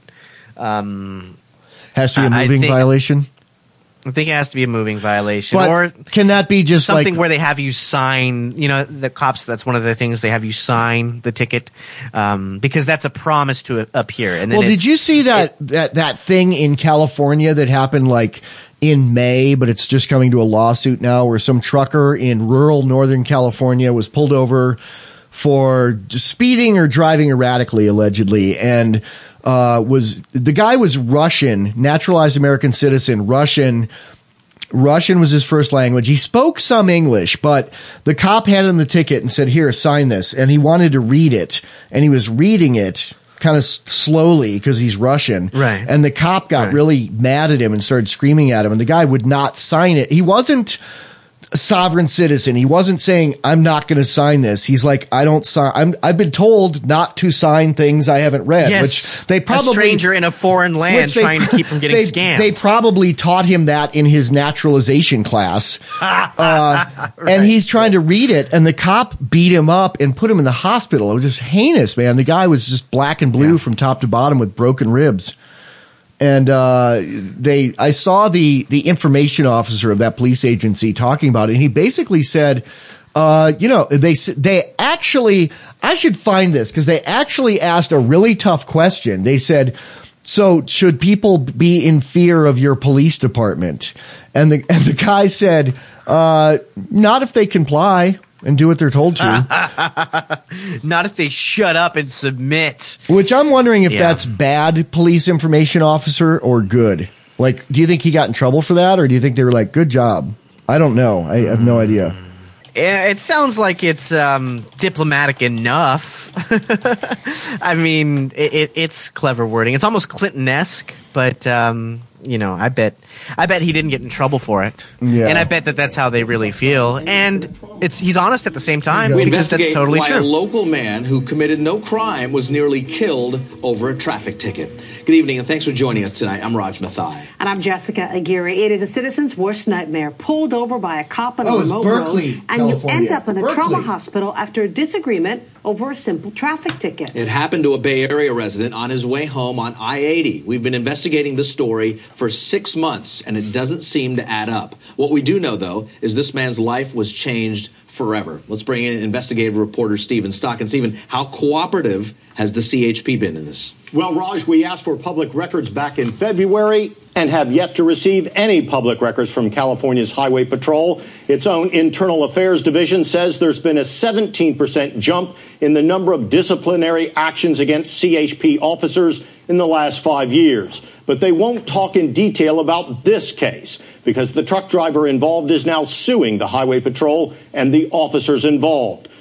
Has to be a moving violation? I think it has to be a moving violation. But or can that be just something like, where they have you sign, the cops, that's one of the things, they have you sign the ticket, because that's a promise to appear. And then did you see that thing in California that happened like in May, but it's just coming to a lawsuit now, where some trucker in rural Northern California was pulled over for speeding or driving erratically, allegedly, and the guy was Russian, naturalized American citizen, Russian was his first language. He spoke some English, but the cop handed him the ticket and said, "Here, sign this." And he wanted to read it, and he was reading it kind of slowly because he's Russian. Right. And the cop got really mad at him and started screaming at him, and the guy would not sign it. He wasn't a sovereign citizen. He wasn't saying, "I'm not going to sign this." He's like, "I don't sign. I've been told not to sign things I haven't read." Yes, which they probably, a stranger in a foreign land trying to keep from getting scammed. They probably taught him that in his naturalization class, Right. And he's trying to read it, and the cop beat him up and put him in the hospital. It was just heinous, man. The guy was just black and blue from top to bottom with broken ribs. And I saw the information officer of that police agency talking about it, and he basically said, they actually, I should find this, because they actually asked a really tough question. They said, "So should people be in fear of your police department?" And the guy said, "Not if they comply and do what they're told to." Not if they shut up and submit. Which I'm wondering if that's bad police information officer or good. Like, do you think he got in trouble for that, or do you think they were like, "Good job"? I don't know. I have no idea. It sounds like it's diplomatic enough. I mean, it's clever wording. It's almost Clinton-esque, but I bet he didn't get in trouble for it. Yeah. And I bet that's how they really feel. And he's honest at the same time, We because that's investigate totally why true. a local man who committed no crime was nearly killed over a traffic ticket. Good evening, and thanks for joining us tonight. I'm Raj Mathai. And I'm Jessica Aguirre. It is a citizen's worst nightmare. Pulled over by a cop on a it's remote Berkeley, road, and California. you end up in a trauma Berkeley. hospital after a disagreement over a simple traffic ticket. It happened to a Bay Area resident on his way home on I-80. We've been investigating this story for 6 months, and it doesn't seem to add up. What we do know, though, is this man's life was changed forever. Let's bring in investigative reporter Stephen Stock. And Stephen, how cooperative has the CHP been in this? Well, Raj, we asked for public records back in February and have yet to receive any public records from California's Highway Patrol. Its own Internal Affairs Division says there's been a 17% jump in the number of disciplinary actions against CHP officers in the last 5 years. But they won't talk in detail about this case because the truck driver involved is now suing the Highway Patrol and the officers involved.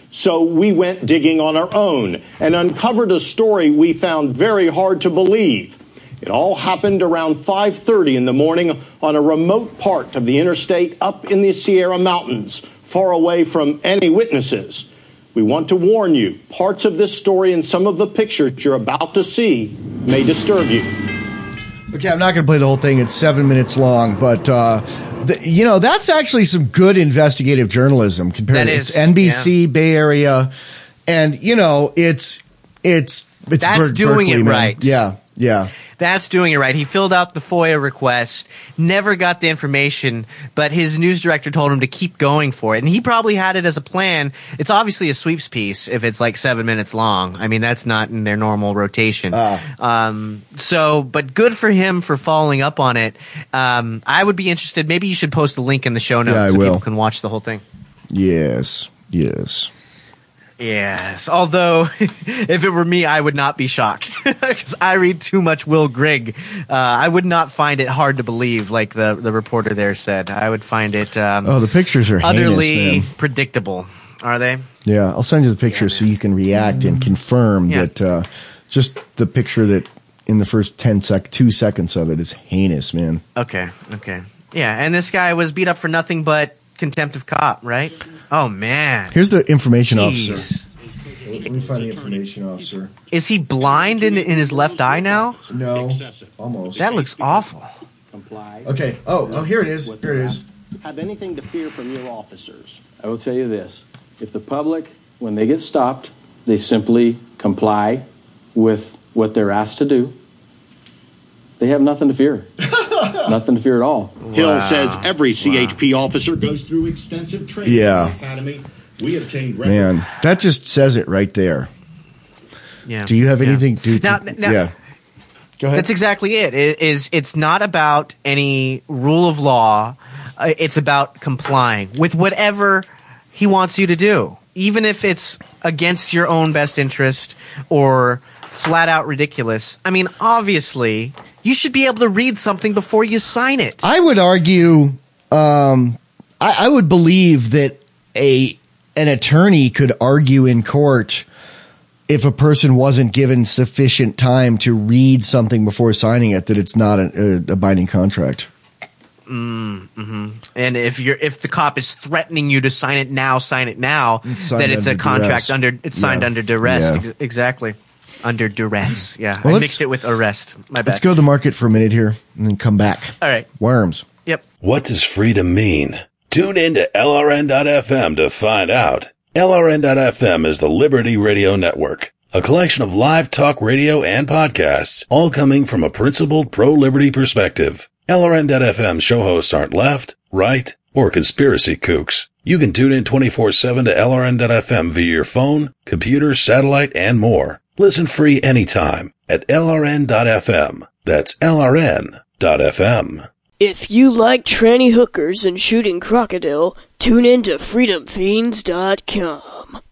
So we went digging on our own and uncovered a story we found very hard to believe. It all happened around 5:30 in the morning on a remote part of the interstate up in the Sierra Mountains, far away from any witnesses. We want to warn you, parts of this story and some of the pictures you're about to see may disturb you. Okay, I'm not going to play the whole thing. It's 7 minutes long, but that's actually some good investigative journalism. Compared to it's NBC, Bay Area, and it's that's doing Berkeley, it man. right. Yeah. That's doing it right. He filled out the FOIA request, never got the information, but his news director told him to keep going for it. And he probably had it as a plan. It's obviously a sweeps piece if it's like 7 minutes long. I mean, that's not in their normal rotation. But good for him for following up on it. I would be interested. Maybe you should post a link in the show notes so people can watch the whole thing. Yes. Yes, although if it were me, I would not be shocked because I read too much Will Grigg. I would not find it hard to believe, like the reporter there said. I would find it the pictures are utterly heinous, predictable. Are they? Yeah, I'll send you the picture so you can react and confirm that just the picture that in the first 2 seconds of it is heinous, man. Okay. Yeah, and this guy was beat up for nothing but contempt of cop, right? Oh, man. Here's the information officer. Let me find the information officer. Is he blind in his left eye now? No, almost. That looks awful. Comply. Okay. Oh, here it is. Here it is. Have anything to fear from your officers? I will tell you this. If the public, when they get stopped, they simply comply with what they're asked to do, they have nothing to fear. Nothing to fear at all. Hill says every CHP officer goes through extensive training in the academy. We obtained Man, that just says it right there. Yeah. Do you have anything to now, yeah. Go ahead. That's exactly it. It's not about any rule of law. It's about complying with whatever he wants you to do, even if it's against your own best interest or flat out ridiculous. I mean, obviously, you should be able to read something before you sign it. I would argue, I would believe that an attorney could argue in court if a person wasn't given sufficient time to read something before signing it, that it's not a binding contract. Mm-hmm. And if the cop is threatening you to sign it now, then it's a contract signed under duress. Yeah. Exactly. Under duress. Yeah. Well, I mixed it with arrest. My bad. Let's go to the market for a minute here and then come back. All right. Worms. Yep. What does freedom mean? Tune in to LRN.FM to find out. LRN.FM is the Liberty Radio Network, a collection of live talk radio and podcasts, all coming from a principled pro-liberty perspective. LRN.FM show hosts aren't left, right, or conspiracy kooks. You can tune in 24/7 to LRN.FM via your phone, computer, satellite, and more. Listen free anytime at LRN.FM. That's LRN.FM. If you like tranny hookers and shooting crocodile, tune in to freedomfiends.com.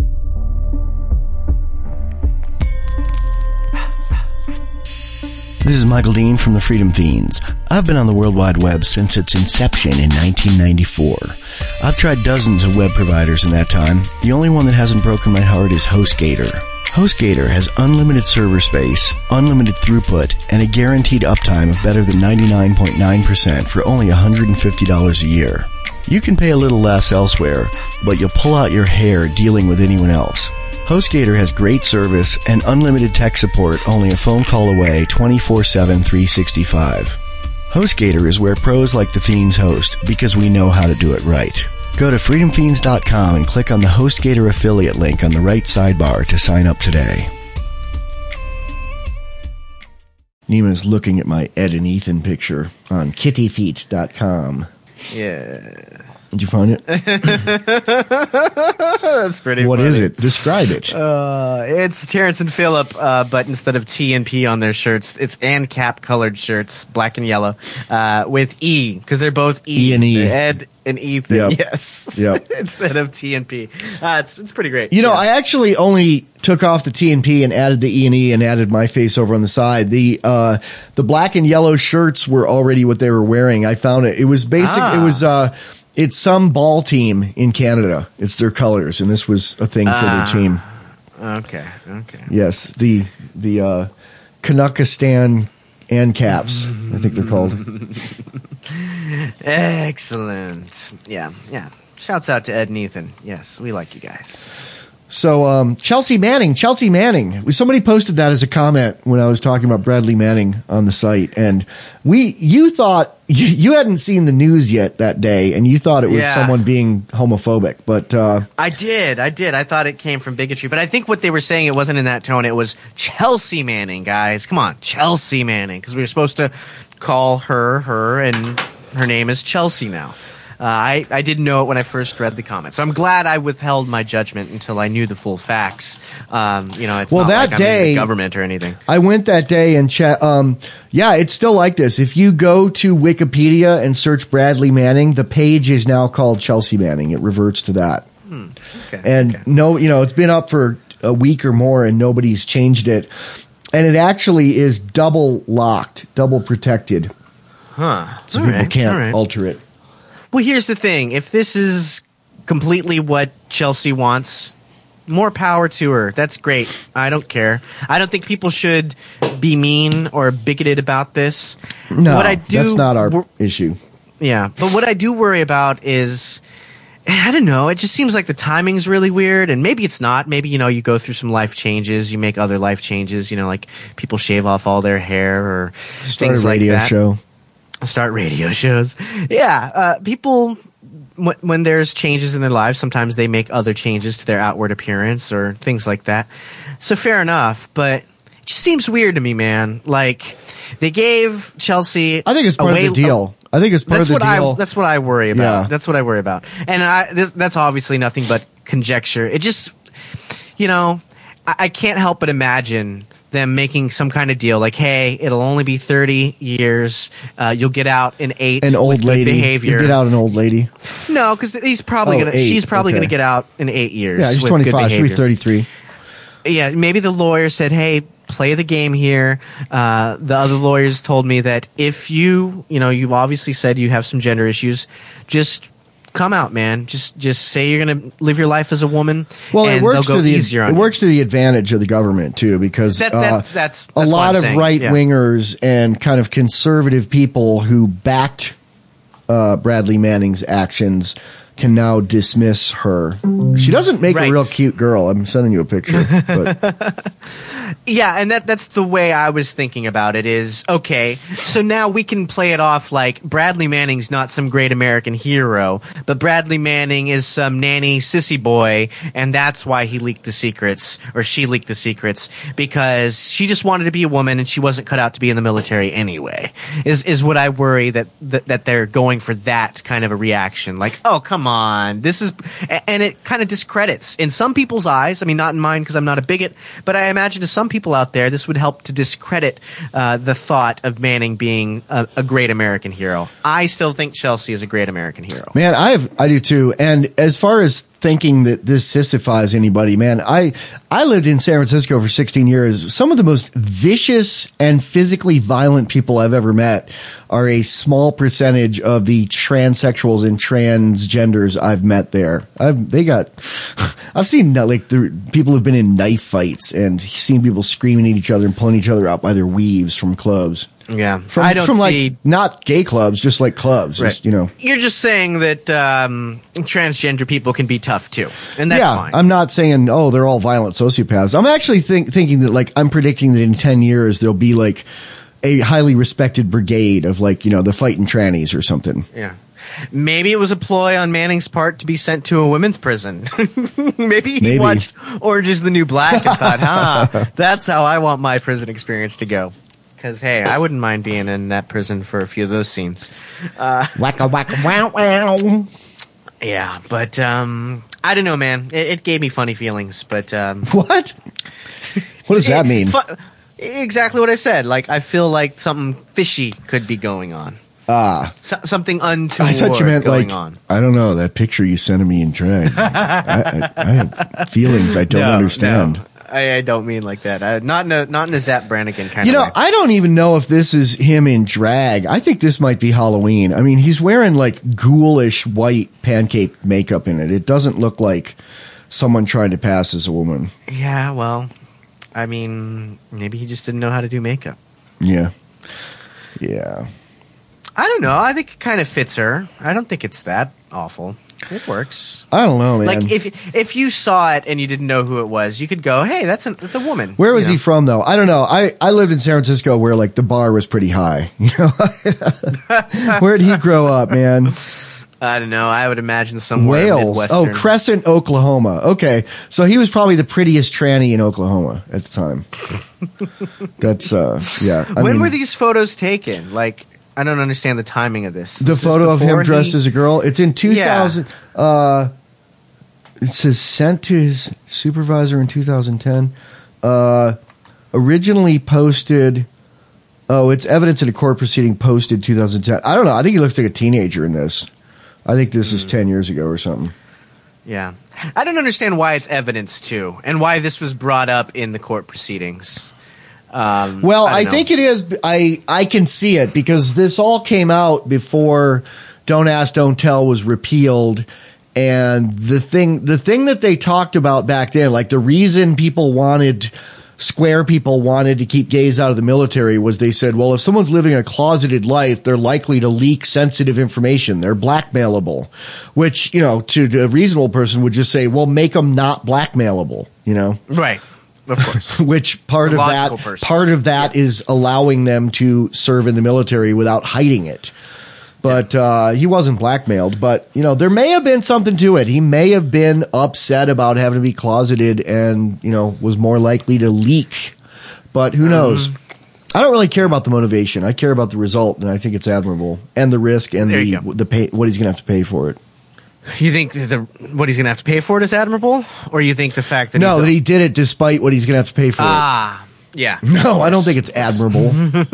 This is Michael Dean from the Freedom Fiends. I've been on the World Wide Web since its inception in 1994. I've tried dozens of web providers in that time. The only one that hasn't broken my heart is HostGator. HostGator has unlimited server space, unlimited throughput, and a guaranteed uptime of better than 99.9% for only $150 a year. You can pay a little less elsewhere, but you'll pull out your hair dealing with anyone else. HostGator has great service and unlimited tech support only a phone call away 24/7, 365. HostGator is where pros like the Fiends host because we know how to do it right. Go to freedomfiends.com and click on the HostGator affiliate link on the right sidebar to sign up today. Neiman's looking at my Ed and Ethan picture on kittyfeet.com. Yeah. Did you find it? That's pretty What funny. is it? Describe it. It's Terrence and Phillip, but instead of T and P on their shirts, it's ANCAP colored shirts, black and yellow, with E, because they're both E. E and E. Ed and Ethan, Yep. yes. Yep. Instead of T and P. It's pretty great. You know, I actually only took off the T and P and added the E and E and added my face over on the side. The black and yellow shirts were already what they were wearing. I found it. It was basic. It was It's some ball team in Canada. It's their colors, and this was a thing for their team. Okay. Yes, the Canuckistan Ancaps, I think they're called. Excellent. Yeah. Shouts out to Ed and Ethan. Yes, we like you guys. So, Chelsea Manning. Somebody posted that as a comment when I was talking about Bradley Manning on the site. And you thought, you hadn't seen the news yet that day, and you thought it was someone being homophobic. But, I did. I thought it came from bigotry. But I think what they were saying, it wasn't in that tone. It was Chelsea Manning, guys. Come on, Chelsea Manning. Because we were supposed to call her, and her name is Chelsea now. I didn't know it when I first read the comment, so I'm glad I withheld my judgment until I knew the full facts. It's not that like day, I'm in the government or anything. I went that day and it's still like this. If you go to Wikipedia and search Bradley Manning, the page is now called Chelsea Manning. It reverts to that. It's been up for a week or more, and nobody's changed it. And it actually is double locked, double protected. So people can't alter it. Well, here's the thing. If this is completely what Chelsea wants, more power to her. That's great. I don't care. I don't think people should be mean or bigoted about this. No, that's not our issue. Yeah, but what I do worry about is, I don't know, it just seems like the timing's really weird, and maybe it's not. Maybe, you go through some life changes, you make other life changes, like people shave off all their hair or things like that. Start radio shows. Yeah. People, when there's changes in their lives, sometimes they make other changes to their outward appearance or things like that. So fair enough, but it just seems weird to me, man. Like, they gave Chelsea. I think it's part of the deal. That's what I worry about. Yeah. That's what I worry about. And that's obviously nothing but conjecture. It just, I can't help but imagine them making some kind of deal like, hey, it'll only be 30 years. You'll get out in 8 an old with lady. Good behavior. You get out an old lady. No, because she's probably going to get out in 8 years. Yeah, she's with 25. Good She'll be 33. Yeah, maybe the lawyer said, hey, play the game here. The other lawyers told me that if you've obviously said you have some gender issues, just come out, man. Just say you're going to live your life as a woman. Well, and it works to the advantage of the government too, because that's a lot of right wingers and kind of conservative people who backed Bradley Manning's actions can now dismiss her. She doesn't make a real cute girl. I'm sending you a picture. But. Yeah, and that's the way I was thinking about it is, okay, so now we can play it off like Bradley Manning's not some great American hero, but Bradley Manning is some nanny sissy boy, and that's why he leaked the secrets, or she leaked the secrets, because she just wanted to be a woman and she wasn't cut out to be in the military anyway, is what I worry that they're going for that kind of a reaction. Like, oh, come on, this is, and it kind of discredits, in some people's eyes, I mean, not in mine because I'm not a bigot, but I imagine to some people out there, this would help to discredit the thought of Manning being a great American hero. I still think Chelsea is a great American hero. Man, I do too. And as far as thinking that this sissifies anybody, man, I lived in San Francisco for 16 years. Some of the most vicious and physically violent people I've ever met are a small percentage of the transsexuals and transgenders I've met there. I've seen like the people who've been in knife fights and seen people screaming at each other and pulling each other out by their weaves from clubs. Yeah, like not gay clubs, just like clubs. Right. Just, You're just saying that transgender people can be tough too, and that's fine. I'm not saying they're all violent sociopaths. I'm actually thinking that I'm predicting that in 10 years there'll be like a highly respected brigade of the fighting trannies or something. Yeah. Maybe it was a ploy on Manning's part to be sent to a women's prison. Maybe he watched Orange is the New Black and thought, that's how I want my prison experience to go. Because, hey, I wouldn't mind being in that prison for a few of those scenes. Wacka, wacka, wow, wow. Yeah, but I don't know, man. It gave me funny feelings, but... What? What does that mean? Exactly what I said. Like, I feel like something fishy could be going on. Something untoward. I thought you meant going on. I don't know, that picture you sent me in drag. I have feelings I don't understand. No. I don't mean like that. Not in a Zap Brannigan kind You of know, way. I don't even know if this is him in drag. I think this might be Halloween. I mean, he's wearing like ghoulish white pancake makeup in it. It doesn't look like someone trying to pass as a woman. Yeah, well, I mean, maybe he just didn't know how to do makeup. Yeah. Yeah. I don't know. I think it kind of fits her. I don't think it's that awful. It works. I don't know, man. Like if you saw it and you didn't know who it was, you could go, "Hey, that's a woman." Where was he from, though? I don't know. I lived in San Francisco where like the bar was pretty high. You know, where did he grow up, man? I don't know. I would imagine somewhere Wales. Midwestern. Oh, Crescent, Oklahoma. Okay, so he was probably the prettiest tranny in Oklahoma at the time. That's yeah. When were these photos taken? Like, I don't understand the timing of this. The Is this photo of him before dressed as a girl. It's in 2000. Yeah. It says sent to his supervisor in 2010. Originally posted. Oh, it's evidence in a court proceeding posted 2010. I don't know. I think he looks like a teenager in this. I think this is 10 years ago or something. Yeah. I don't understand why it's evidence, too, and why this was brought up in the court proceedings. Well, I think it is. I can see it because this all came out before Don't Ask, Don't Tell was repealed. And the thing that they talked about back then, like the reason square people wanted to keep gays out of the military was they said, well, if someone's living a closeted life, they're likely to leak sensitive information. They're blackmailable, which, you know, to a reasonable person would just say, well, make them not blackmailable, you know? Right. Of course. Which part of that is allowing them to serve in the military without hiding it. But he wasn't blackmailed. But, you know, there may have been something to it. He may have been upset about having to be closeted and, you know, was more likely to leak. But who knows? I don't really care about the motivation. I care about the result, and I think it's admirable. And the risk and the pay, what he's going to have to pay for it. You think what he's going to have to pay for it is admirable? Or you think the fact that that he did it despite what he's going to have to pay for it? Yeah. No, I don't think it's admirable.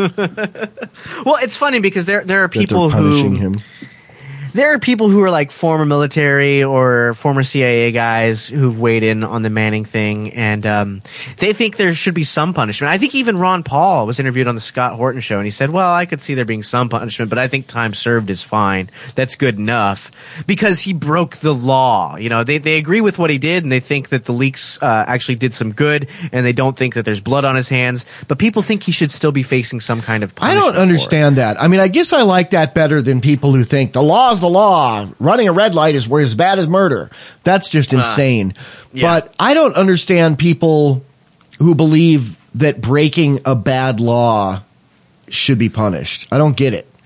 Well, it's funny because there are people punishing him. There are people who are like former military or former CIA guys who've weighed in on the Manning thing, and they think there should be some punishment. I think even Ron Paul was interviewed on the Scott Horton show, and he said, well, I could see there being some punishment, but I think time served is fine. That's good enough because he broke the law. You know, they agree with what he did, and they think that the leaks actually did some good, and they don't think that there's blood on his hands, but people think he should still be facing some kind of punishment. I don't understand that. I mean, I guess I like that better than people who think the law's the law. Running a red light is as bad as murder. That's just insane. Yeah. But I don't understand people who believe that breaking a bad law should be punished. I don't get it.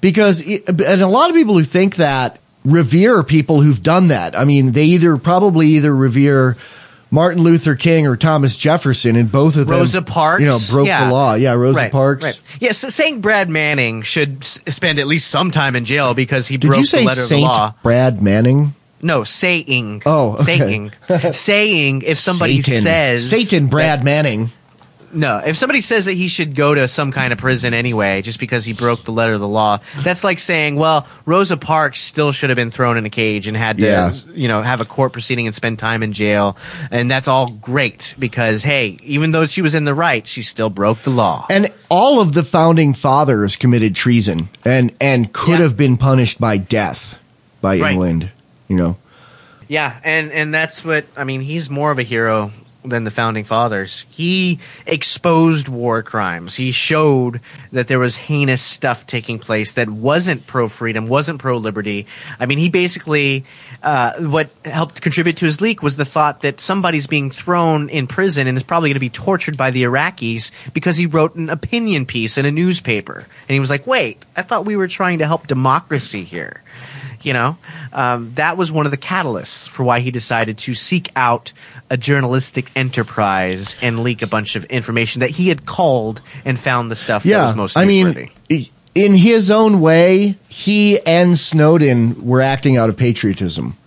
And a lot of people who think that revere people who've done that. I mean, they probably revere Martin Luther King or Thomas Jefferson, and both of them, Rosa Parks, you know, broke the law. Yeah, Rosa Parks. Right. Yeah, so saying Brad Manning should spend at least some time in jail because he broke the letter of the law. Brad Manning? No, saying. Oh, okay. Saying if somebody says Satan Brad Manning. No, if somebody says that he should go to some kind of prison anyway, just because he broke the letter of the law, that's like saying, well, Rosa Parks still should have been thrown in a cage and had to, you know, have a court proceeding and spend time in jail. And that's all great because, hey, even though she was in the right, she still broke the law. And all of the founding fathers committed treason and could have been punished by death by England, you know. Yeah, and that's what, I mean, he's more of a hero than the founding fathers. He exposed war crimes. He showed that there was heinous stuff taking place that wasn't pro-freedom, wasn't pro-liberty. I mean, he basically, what helped contribute to his leak was the thought that somebody's being thrown in prison and is probably going to be tortured by the Iraqis because he wrote an opinion piece in a newspaper. And he was like, wait, I thought we were trying to help democracy here. You know, that was one of the catalysts for why he decided to seek out a journalistic enterprise and leak a bunch of information that he had culled and found the stuff that was most newsworthy. I mean, in his own way, he and Snowden were acting out of patriotism.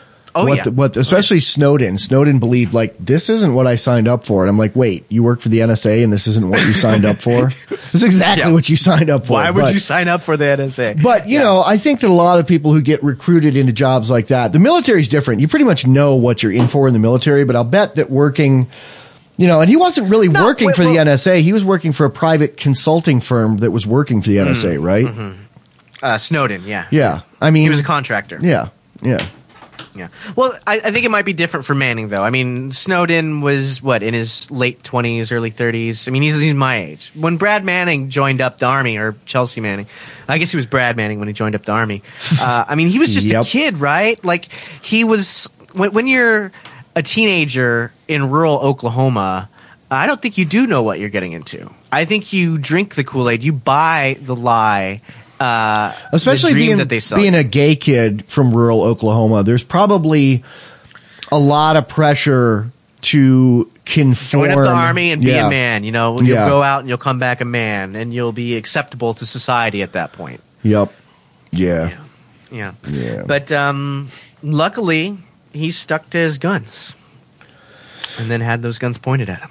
Especially Snowden. Snowden believed, like, this isn't what I signed up for. And I'm like, wait, you work for the NSA and this isn't what you signed up for? This is exactly what you signed up for. Why would you sign up for the NSA? But, you know, I think that a lot of people who get recruited into jobs like that, the military's different. You pretty much know what you're in for in the military, but I'll bet that working You know, and he wasn't really working for the NSA. He was working for a private consulting firm that was working for the NSA, right? Mm-hmm. Snowden, yeah. Yeah. I mean, he was a contractor. Yeah. Yeah. Yeah. Well, I think it might be different for Manning, though. I mean, Snowden was, in his late 20s, early 30s? I mean, he's my age. When Brad Manning joined up the Army, or Chelsea Manning, I guess he was Brad Manning when he joined up the Army. I mean, he was just a kid, right? Like, he was, when you're a teenager in rural Oklahoma, I don't think you do know what you're getting into. I think you drink the Kool-Aid, you buy the lie, especially being a gay kid from rural Oklahoma. There's probably a lot of pressure to conform. Join up the Army and be a man. You know, you'll go out and you'll come back a man, and you'll be acceptable to society at that point. Yep. Yeah. But luckily, he stuck to his guns, and then had those guns pointed at him.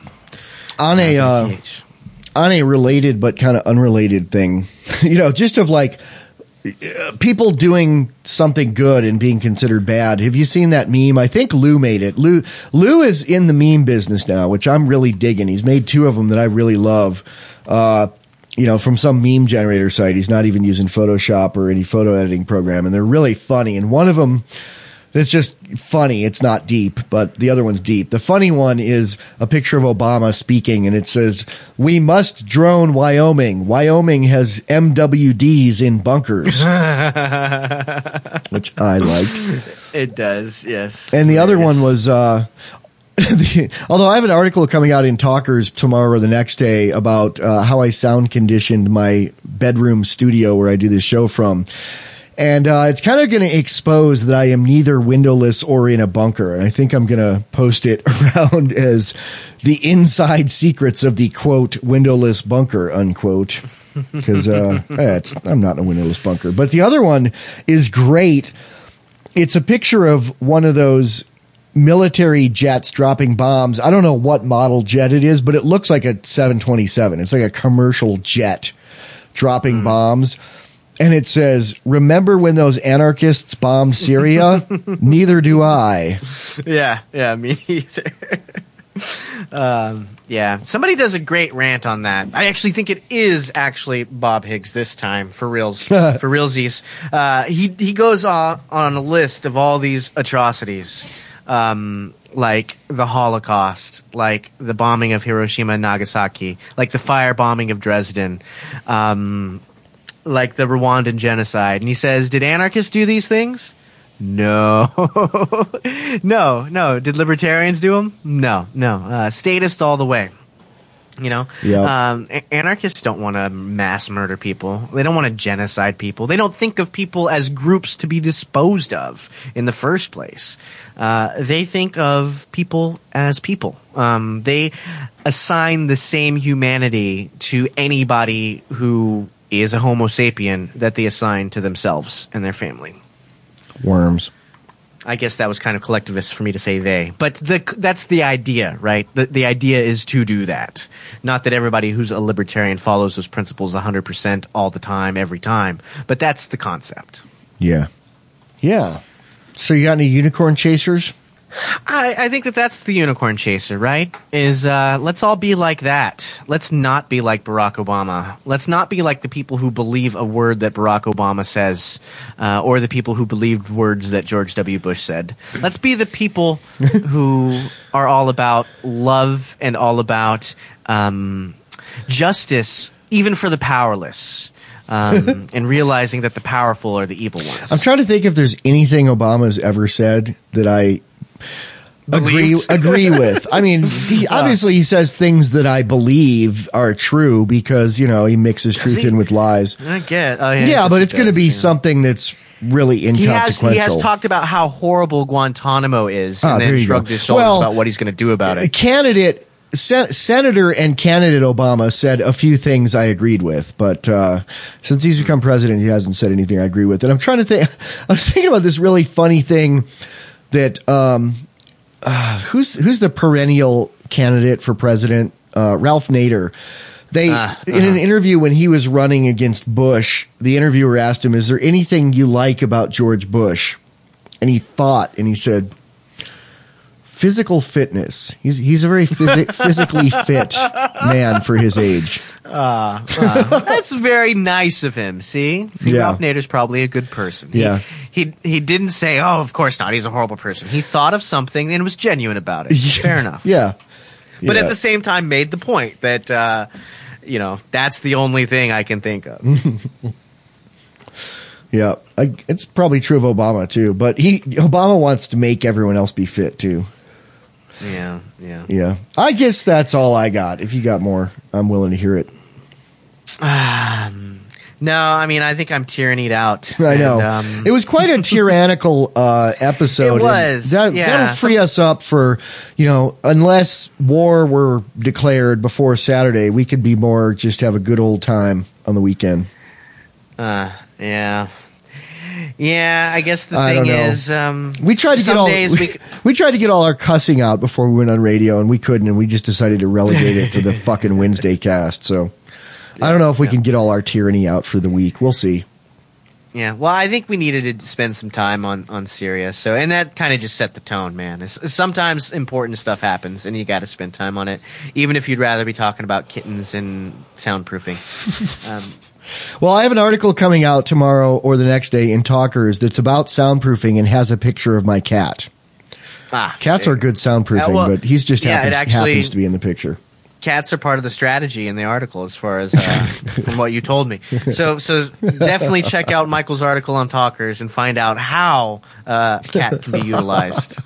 On a related but kind of unrelated thing, you know, just of like people doing something good and being considered bad. Have you seen that meme? I think Lou made it. Lou is in the meme business now, which I'm really digging. He's made 2 of them that I really love. You know, from some meme generator site. He's not even using Photoshop or any photo editing program, and they're really funny. And one of them, it's just funny. It's not deep, but the other one's deep. The funny one is a picture of Obama speaking, and it says, "We must drone Wyoming. Wyoming has MWDs in bunkers," which I liked. It does, yes. And the other one was, although I have an article coming out in Talkers tomorrow or the next day about how I sound conditioned my bedroom studio where I do this show from. And it's kind of going to expose that I am neither windowless or in a bunker. And I think I'm going to post it around as the inside secrets of the, quote, windowless bunker, unquote. Because I'm not in a windowless bunker. But the other one is great. It's a picture of one of those military jets dropping bombs. I don't know what model jet it is, but it looks like a 727. It's like a commercial jet dropping bombs. And it says, "Remember when those anarchists bombed Syria? Neither do I." Yeah, me either. Somebody does a great rant on that. I actually think it is actually Bob Higgs this time, for realsies. He goes on a list of all these atrocities, like the Holocaust, like the bombing of Hiroshima and Nagasaki, like the firebombing of Dresden, like the Rwandan genocide. And he says, did anarchists do these things? No. No. Did libertarians do them? No. Statists all the way. You know? Yep. Anarchists don't want to mass murder people. They don't want to genocide people. They don't think of people as groups to be disposed of in the first place. They think of people as people. They assign the same humanity to anybody who is a Homo sapien that they assign to themselves and their family. Worms. I guess that was kind of collectivist for me to say they. But that's the idea, right? The idea is to do that. Not that everybody who's a libertarian follows those principles 100% all the time, every time. But that's the concept. Yeah. So you got any unicorn chasers? I think that's the unicorn chaser, right? Is let's all be like that. Let's not be like Barack Obama. Let's not be like the people who believe a word that Barack Obama says, or the people who believed words that George W. Bush said. Let's be the people who are all about love and all about justice, even for the powerless. And realizing that the powerful are the evil ones. I'm trying to think if there's anything Obama's ever said that I agree with. I mean, obviously he says things that I believe are true because, you know, he mixes truth in with lies. I get. But it's going to be something that's really inconsequential. He has talked about how horrible Guantanamo is and then shrugged his shoulders about what he's going to do about it. Senator and candidate Obama said a few things I agreed with, but since he's become president, he hasn't said anything I agree with. And I'm trying to think. I was thinking about this really funny thing that who's the perennial candidate for president? Ralph Nader. In an interview when he was running against Bush, the interviewer asked him, "Is there anything you like about George Bush?" And he thought, and he said, physical fitness. He's a very physically fit man for his age. That's very nice of him. See, Ralph Nader's probably a good person. He didn't say, "Oh, of course not. He's a horrible person." He thought of something and was genuine about it. Fair enough. But at the same time, made the point that that's the only thing I can think of. It's probably true of Obama too. But Obama wants to make everyone else be fit too. Yeah. I guess that's all I got. If you got more, I'm willing to hear it. No, I mean, I think I'm tyrannied out. I know. It was quite a tyrannical episode. It was. That'll free us up for, unless war were declared before Saturday, we could be more just have a good old time on the weekend. Yeah, I guess the thing is, we tried to get all our cussing out before we went on radio, and we couldn't, and we just decided to relegate it to the fucking Wednesday cast. So I don't know if we can get all our tyranny out for the week. We'll see. Yeah, well, I think we needed to spend some time on Syria. So, and that kind of just set the tone, man. Sometimes important stuff happens, and you got to spend time on it, even if you'd rather be talking about kittens and soundproofing. Well, I have an article coming out tomorrow or the next day in Talkers that's about soundproofing and has a picture of my cat. Cats are good soundproofing, but he's just happens to be in the picture. Cats are part of the strategy in the article, as far as from what you told me. So definitely check out Michael's article on Talkers and find out how cat can be utilized.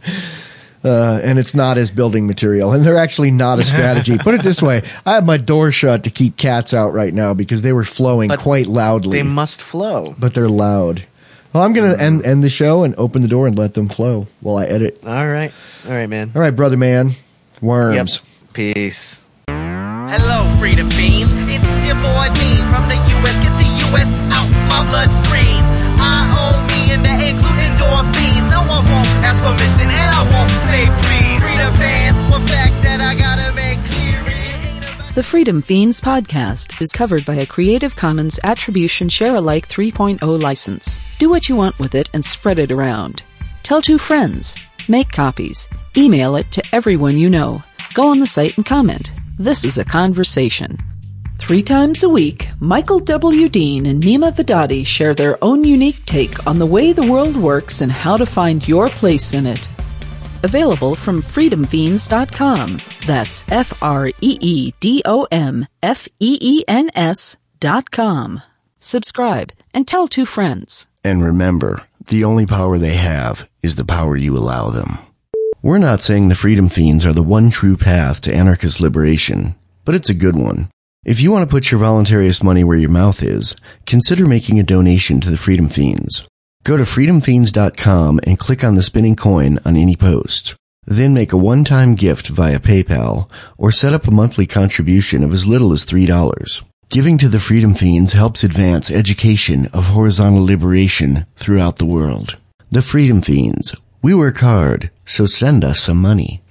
And it's not as building material, and they're actually not a strategy. Put it this way, I have my door shut to keep cats out right now because they were flowing quite loudly. They must flow. But they're loud. Well, I'm going to end the show and open the door and let them flow while I edit. All right, man. All right, brother man. Worms. Yep. Peace. Hello, Freedom Fiends. It's your boy Dean from the U.S. Get the U.S. out my bloodstream. I-O-me and that include endorphins. No one won't ask permission and I won't say please. Freedom fans, one fact that I gotta make clear. The Freedom Fiends podcast is covered by a Creative Commons Attribution Share-alike 3.0 license. Do what you want with it and spread it around. Tell 2 friends. Make copies. Email it to everyone you know. Go on the site and comment. This is a conversation. 3 times a week, Michael W. Dean and Nima Vedadi share their own unique take on the way the world works and how to find your place in it. Available from freedomfiends.com. That's freedomfeens.com. Subscribe and tell 2 friends. And remember, the only power they have is the power you allow them. We're not saying the Freedom Fiends are the one true path to anarchist liberation, but it's a good one. If you want to put your voluntarist money where your mouth is, consider making a donation to the Freedom Fiends. Go to freedomfiends.com and click on the spinning coin on any post. Then make a one-time gift via PayPal or set up a monthly contribution of as little as $3. Giving to the Freedom Fiends helps advance education of horizontal liberation throughout the world. The Freedom Fiends. We work hard, so send us some money.